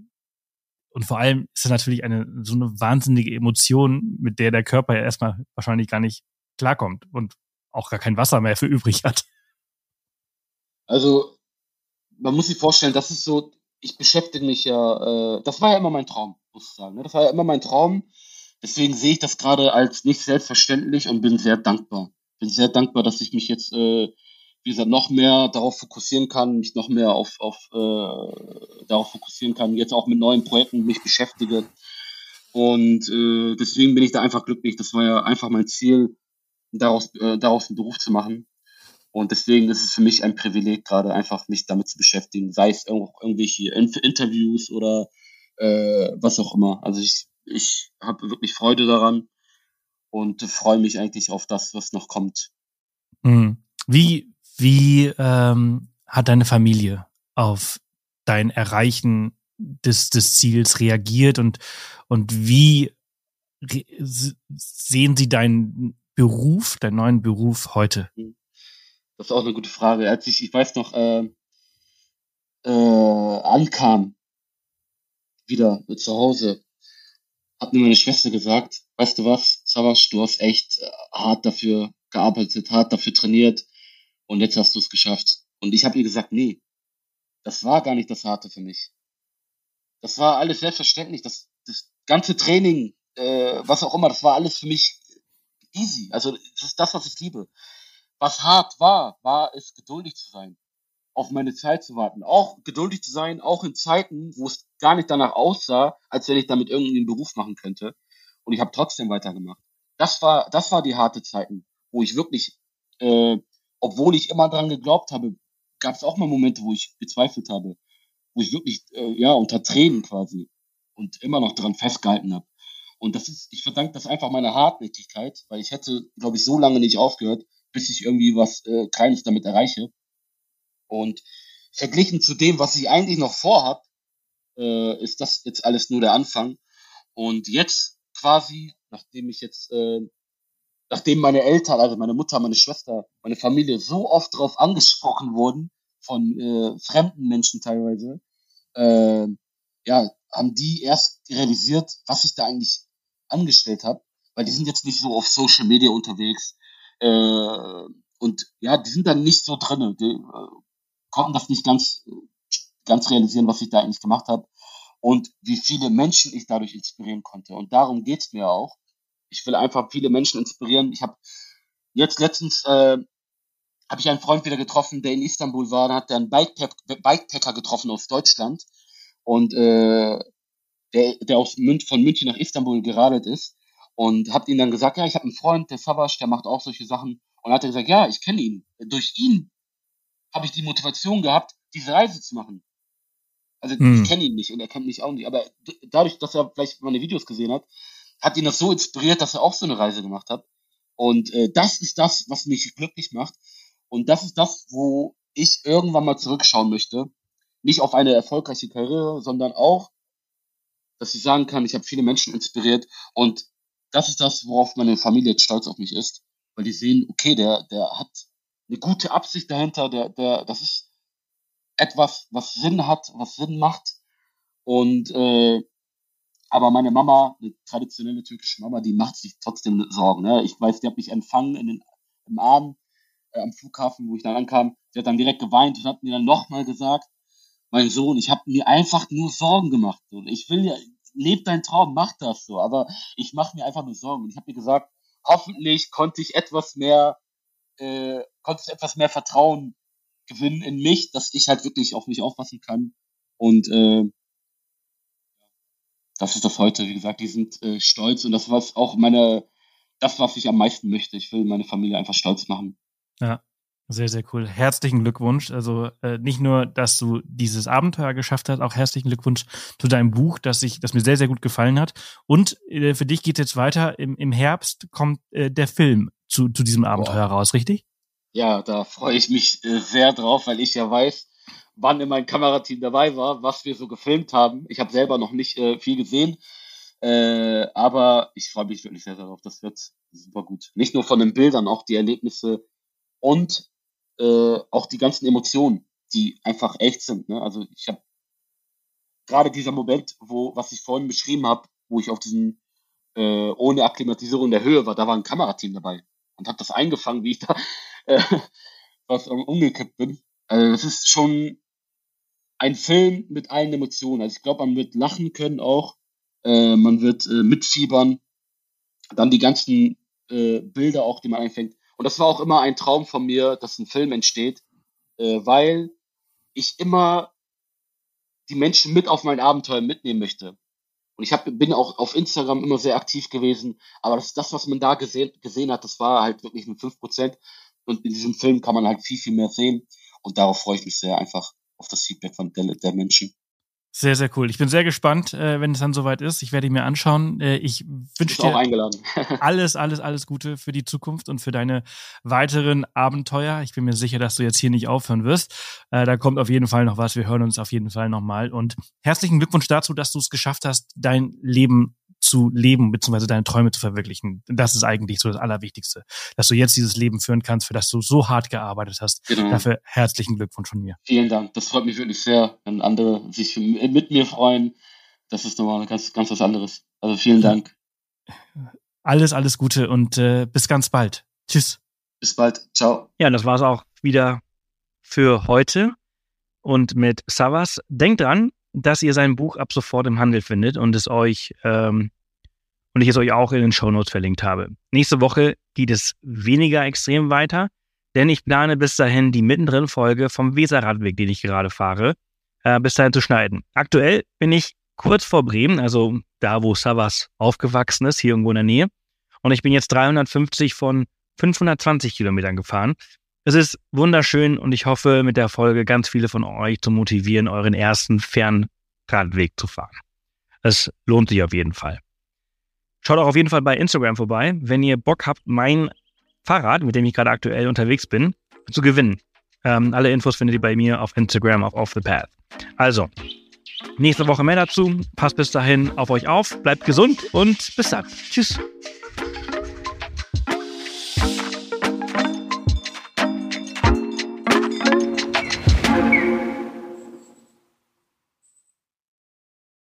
vor allem ist es natürlich so eine wahnsinnige Emotion, mit der der Körper ja erstmal wahrscheinlich gar nicht klarkommt und auch gar kein Wasser mehr für übrig hat.
Also, man muss sich vorstellen, das ist so, ich beschäftige mich ja, das war ja immer mein Traum, muss ich sagen. Ne? Das war ja immer mein Traum. Deswegen sehe ich das gerade als nicht selbstverständlich und bin sehr dankbar. Bin sehr dankbar, dass ich mich jetzt, wie gesagt, noch mehr darauf fokussieren kann, mich noch mehr darauf fokussieren kann, jetzt auch mit neuen Projekten mich beschäftige. Und deswegen bin ich da einfach glücklich. Das war ja einfach mein Ziel, daraus einen Beruf zu machen. Und deswegen ist es für mich ein Privileg, gerade einfach mich damit zu beschäftigen, sei es irgendwelche Interviews oder was auch immer. Also ich habe wirklich Freude daran und freue mich eigentlich auf das, was noch kommt.
Mhm. Wie hat deine Familie auf dein Erreichen des Ziels reagiert und wie sehen sie deinen neuen Beruf heute?
Das ist auch eine gute Frage. Als ich weiß noch, ankam, wieder zu Hause, hat mir meine Schwester gesagt, weißt du was, Savas, du hast echt hart dafür gearbeitet, hart dafür trainiert und jetzt hast du es geschafft. Und ich habe ihr gesagt, nee, das war gar nicht das Harte für mich. Das war alles selbstverständlich. Das ganze Training, was auch immer, das war alles für mich easy. Also das ist das, was ich liebe. Was hart war es, geduldig zu sein, auf meine Zeit zu warten. Auch geduldig zu sein, auch in Zeiten, wo es gar nicht danach aussah, als wenn ich damit irgendwie einen Beruf machen könnte. Und ich habe trotzdem weitergemacht. Das war die harte Zeiten, wo ich wirklich, obwohl ich immer dran geglaubt habe, gab es auch mal Momente, wo ich gezweifelt habe, wo ich wirklich, ja, unter Tränen quasi und immer noch dran festgehalten habe. Und ich verdanke das einfach meiner Hartnäckigkeit, weil ich hätte, glaube ich, so lange nicht aufgehört, bis ich irgendwie was Kleines damit erreiche. Und verglichen zu dem, was ich eigentlich noch vorhab, ist das jetzt alles nur der Anfang. Und jetzt quasi, nachdem meine Eltern, also meine Mutter, meine Schwester, meine Familie so oft darauf angesprochen wurden, von fremden Menschen teilweise, äh, ja, haben die erst realisiert, was ich da eigentlich angestellt habe, weil die sind jetzt nicht so auf Social Media unterwegs. Und ja, die sind dann nicht so drinne. Die konnten das nicht ganz realisieren, was ich da eigentlich gemacht habe und wie viele Menschen ich dadurch inspirieren konnte. Und darum geht's mir auch. Ich will einfach viele Menschen inspirieren. Ich habe jetzt letztens habe ich einen Freund wieder getroffen, der in Istanbul war, da hat er einen Bikepacker getroffen aus Deutschland und der von München nach Istanbul geradelt ist und habe ihm dann gesagt, ja, ich habe einen Freund, der Savas, der macht auch solche Sachen und hat er gesagt, ja, ich kenne ihn. Durch ihn habe ich die Motivation gehabt, diese Reise zu machen. Also ich kenne ihn nicht und er kennt mich auch nicht, aber dadurch, dass er vielleicht meine Videos gesehen hat ihn das so inspiriert, dass er auch so eine Reise gemacht hat. Und das ist das, was mich glücklich macht. Und das ist das, wo ich irgendwann mal zurückschauen möchte nicht auf eine erfolgreiche Karriere, sondern auch, dass ich sagen kann, ich habe viele Menschen inspiriert und das ist das, worauf meine Familie jetzt stolz auf mich ist, weil die sehen, okay, der hat eine gute Absicht dahinter, das ist etwas, was Sinn hat, was Sinn macht und aber meine Mama, eine traditionelle türkische Mama, die macht sich trotzdem Sorgen. Ne? Ich weiß, die hat mich empfangen im Arm am Flughafen, wo ich dann ankam. Sie hat dann direkt geweint und hat mir dann nochmal gesagt, mein Sohn, ich habe mir einfach nur Sorgen gemacht. Und ich will ja, leb deinen Traum, mach das so. Aber ich mache mir einfach nur Sorgen. Und ich habe mir gesagt, hoffentlich konnte ich etwas mehr Vertrauen gewinnen in mich, dass ich halt wirklich auf mich aufpassen kann. Und das ist das heute, wie gesagt, die sind stolz und das was auch was ich am meisten möchte. Ich will meine Familie einfach stolz machen.
Ja, sehr, sehr cool. Herzlichen Glückwunsch. Also nicht nur, dass du dieses Abenteuer geschafft hast, auch herzlichen Glückwunsch zu deinem Buch, das mir sehr, sehr gut gefallen hat. Und für dich geht es jetzt weiter. Im Herbst kommt der Film zu diesem Abenteuer raus, richtig?
Ja, da freue ich mich sehr drauf, weil ich ja weiß, wann in meinem Kamerateam dabei war, was wir so gefilmt haben. Ich habe selber noch nicht viel gesehen, aber ich freue mich wirklich sehr darauf. Das wird super gut. Nicht nur von den Bildern, auch die Erlebnisse und auch die ganzen Emotionen, die einfach echt sind. Ne? Also ich habe gerade dieser Moment, was ich vorhin beschrieben habe, wo ich auf diesen ohne Akklimatisierung in der Höhe war, da war ein Kamerateam dabei und hat das eingefangen, wie ich da was umgekippt bin. Also das ist schon ein Film mit allen Emotionen. Also ich glaube, man wird lachen können auch. Man wird mitfiebern. Dann die ganzen Bilder auch, die man einfängt. Und das war auch immer ein Traum von mir, dass ein Film entsteht, weil ich immer die Menschen mit auf mein Abenteuer mitnehmen möchte. Und ich bin auch auf Instagram immer sehr aktiv gewesen. Aber das was man da gesehen hat, das war halt wirklich nur 5%. Und in diesem Film kann man halt viel, viel mehr sehen. Und darauf freue ich mich sehr einfach auf das Feedback von der Menschen.
Sehr, sehr cool. Ich bin sehr gespannt, wenn es dann soweit ist. Ich werde ihn mir anschauen. Ich wünsche dir
auch eingeladen.
alles Gute für die Zukunft und für deine weiteren Abenteuer. Ich bin mir sicher, dass du jetzt hier nicht aufhören wirst. Da kommt auf jeden Fall noch was. Wir hören uns auf jeden Fall nochmal. Und herzlichen Glückwunsch dazu, dass du es geschafft hast, dein Leben zu leben, beziehungsweise deine Träume zu verwirklichen. Das ist eigentlich so das Allerwichtigste, dass du jetzt dieses Leben führen kannst, für das du so hart gearbeitet hast. Genau. Dafür herzlichen Glückwunsch von mir.
Vielen Dank. Das freut mich wirklich sehr, wenn andere sich mit mir freuen. Das ist nochmal ganz, ganz was anderes. Also vielen Dank.
Alles Gute und bis ganz bald. Tschüss.
Bis bald. Ciao.
Ja, das war's auch wieder für heute. Und mit Savas, denkt dran, dass ihr sein Buch ab sofort im Handel findet und ich es euch auch in den Shownotes verlinkt habe. Nächste Woche geht es weniger extrem weiter, denn ich plane bis dahin die Mittendrin-Folge vom Weserradweg, den ich gerade fahre, bis dahin zu schneiden. Aktuell bin ich kurz vor Bremen, also da, wo Savas aufgewachsen ist, hier irgendwo in der Nähe. Und ich bin jetzt 350 von 520 Kilometern gefahren. Es ist wunderschön und ich hoffe, mit der Folge ganz viele von euch zu motivieren, euren ersten Fernradweg zu fahren. Es lohnt sich auf jeden Fall. Schaut auch auf jeden Fall bei Instagram vorbei, wenn ihr Bock habt, mein Fahrrad, mit dem ich gerade aktuell unterwegs bin, zu gewinnen. Alle Infos findet ihr bei mir auf Instagram auf Off the Path. Also, nächste Woche mehr dazu. Passt bis dahin auf euch auf, bleibt gesund und bis dann. Tschüss.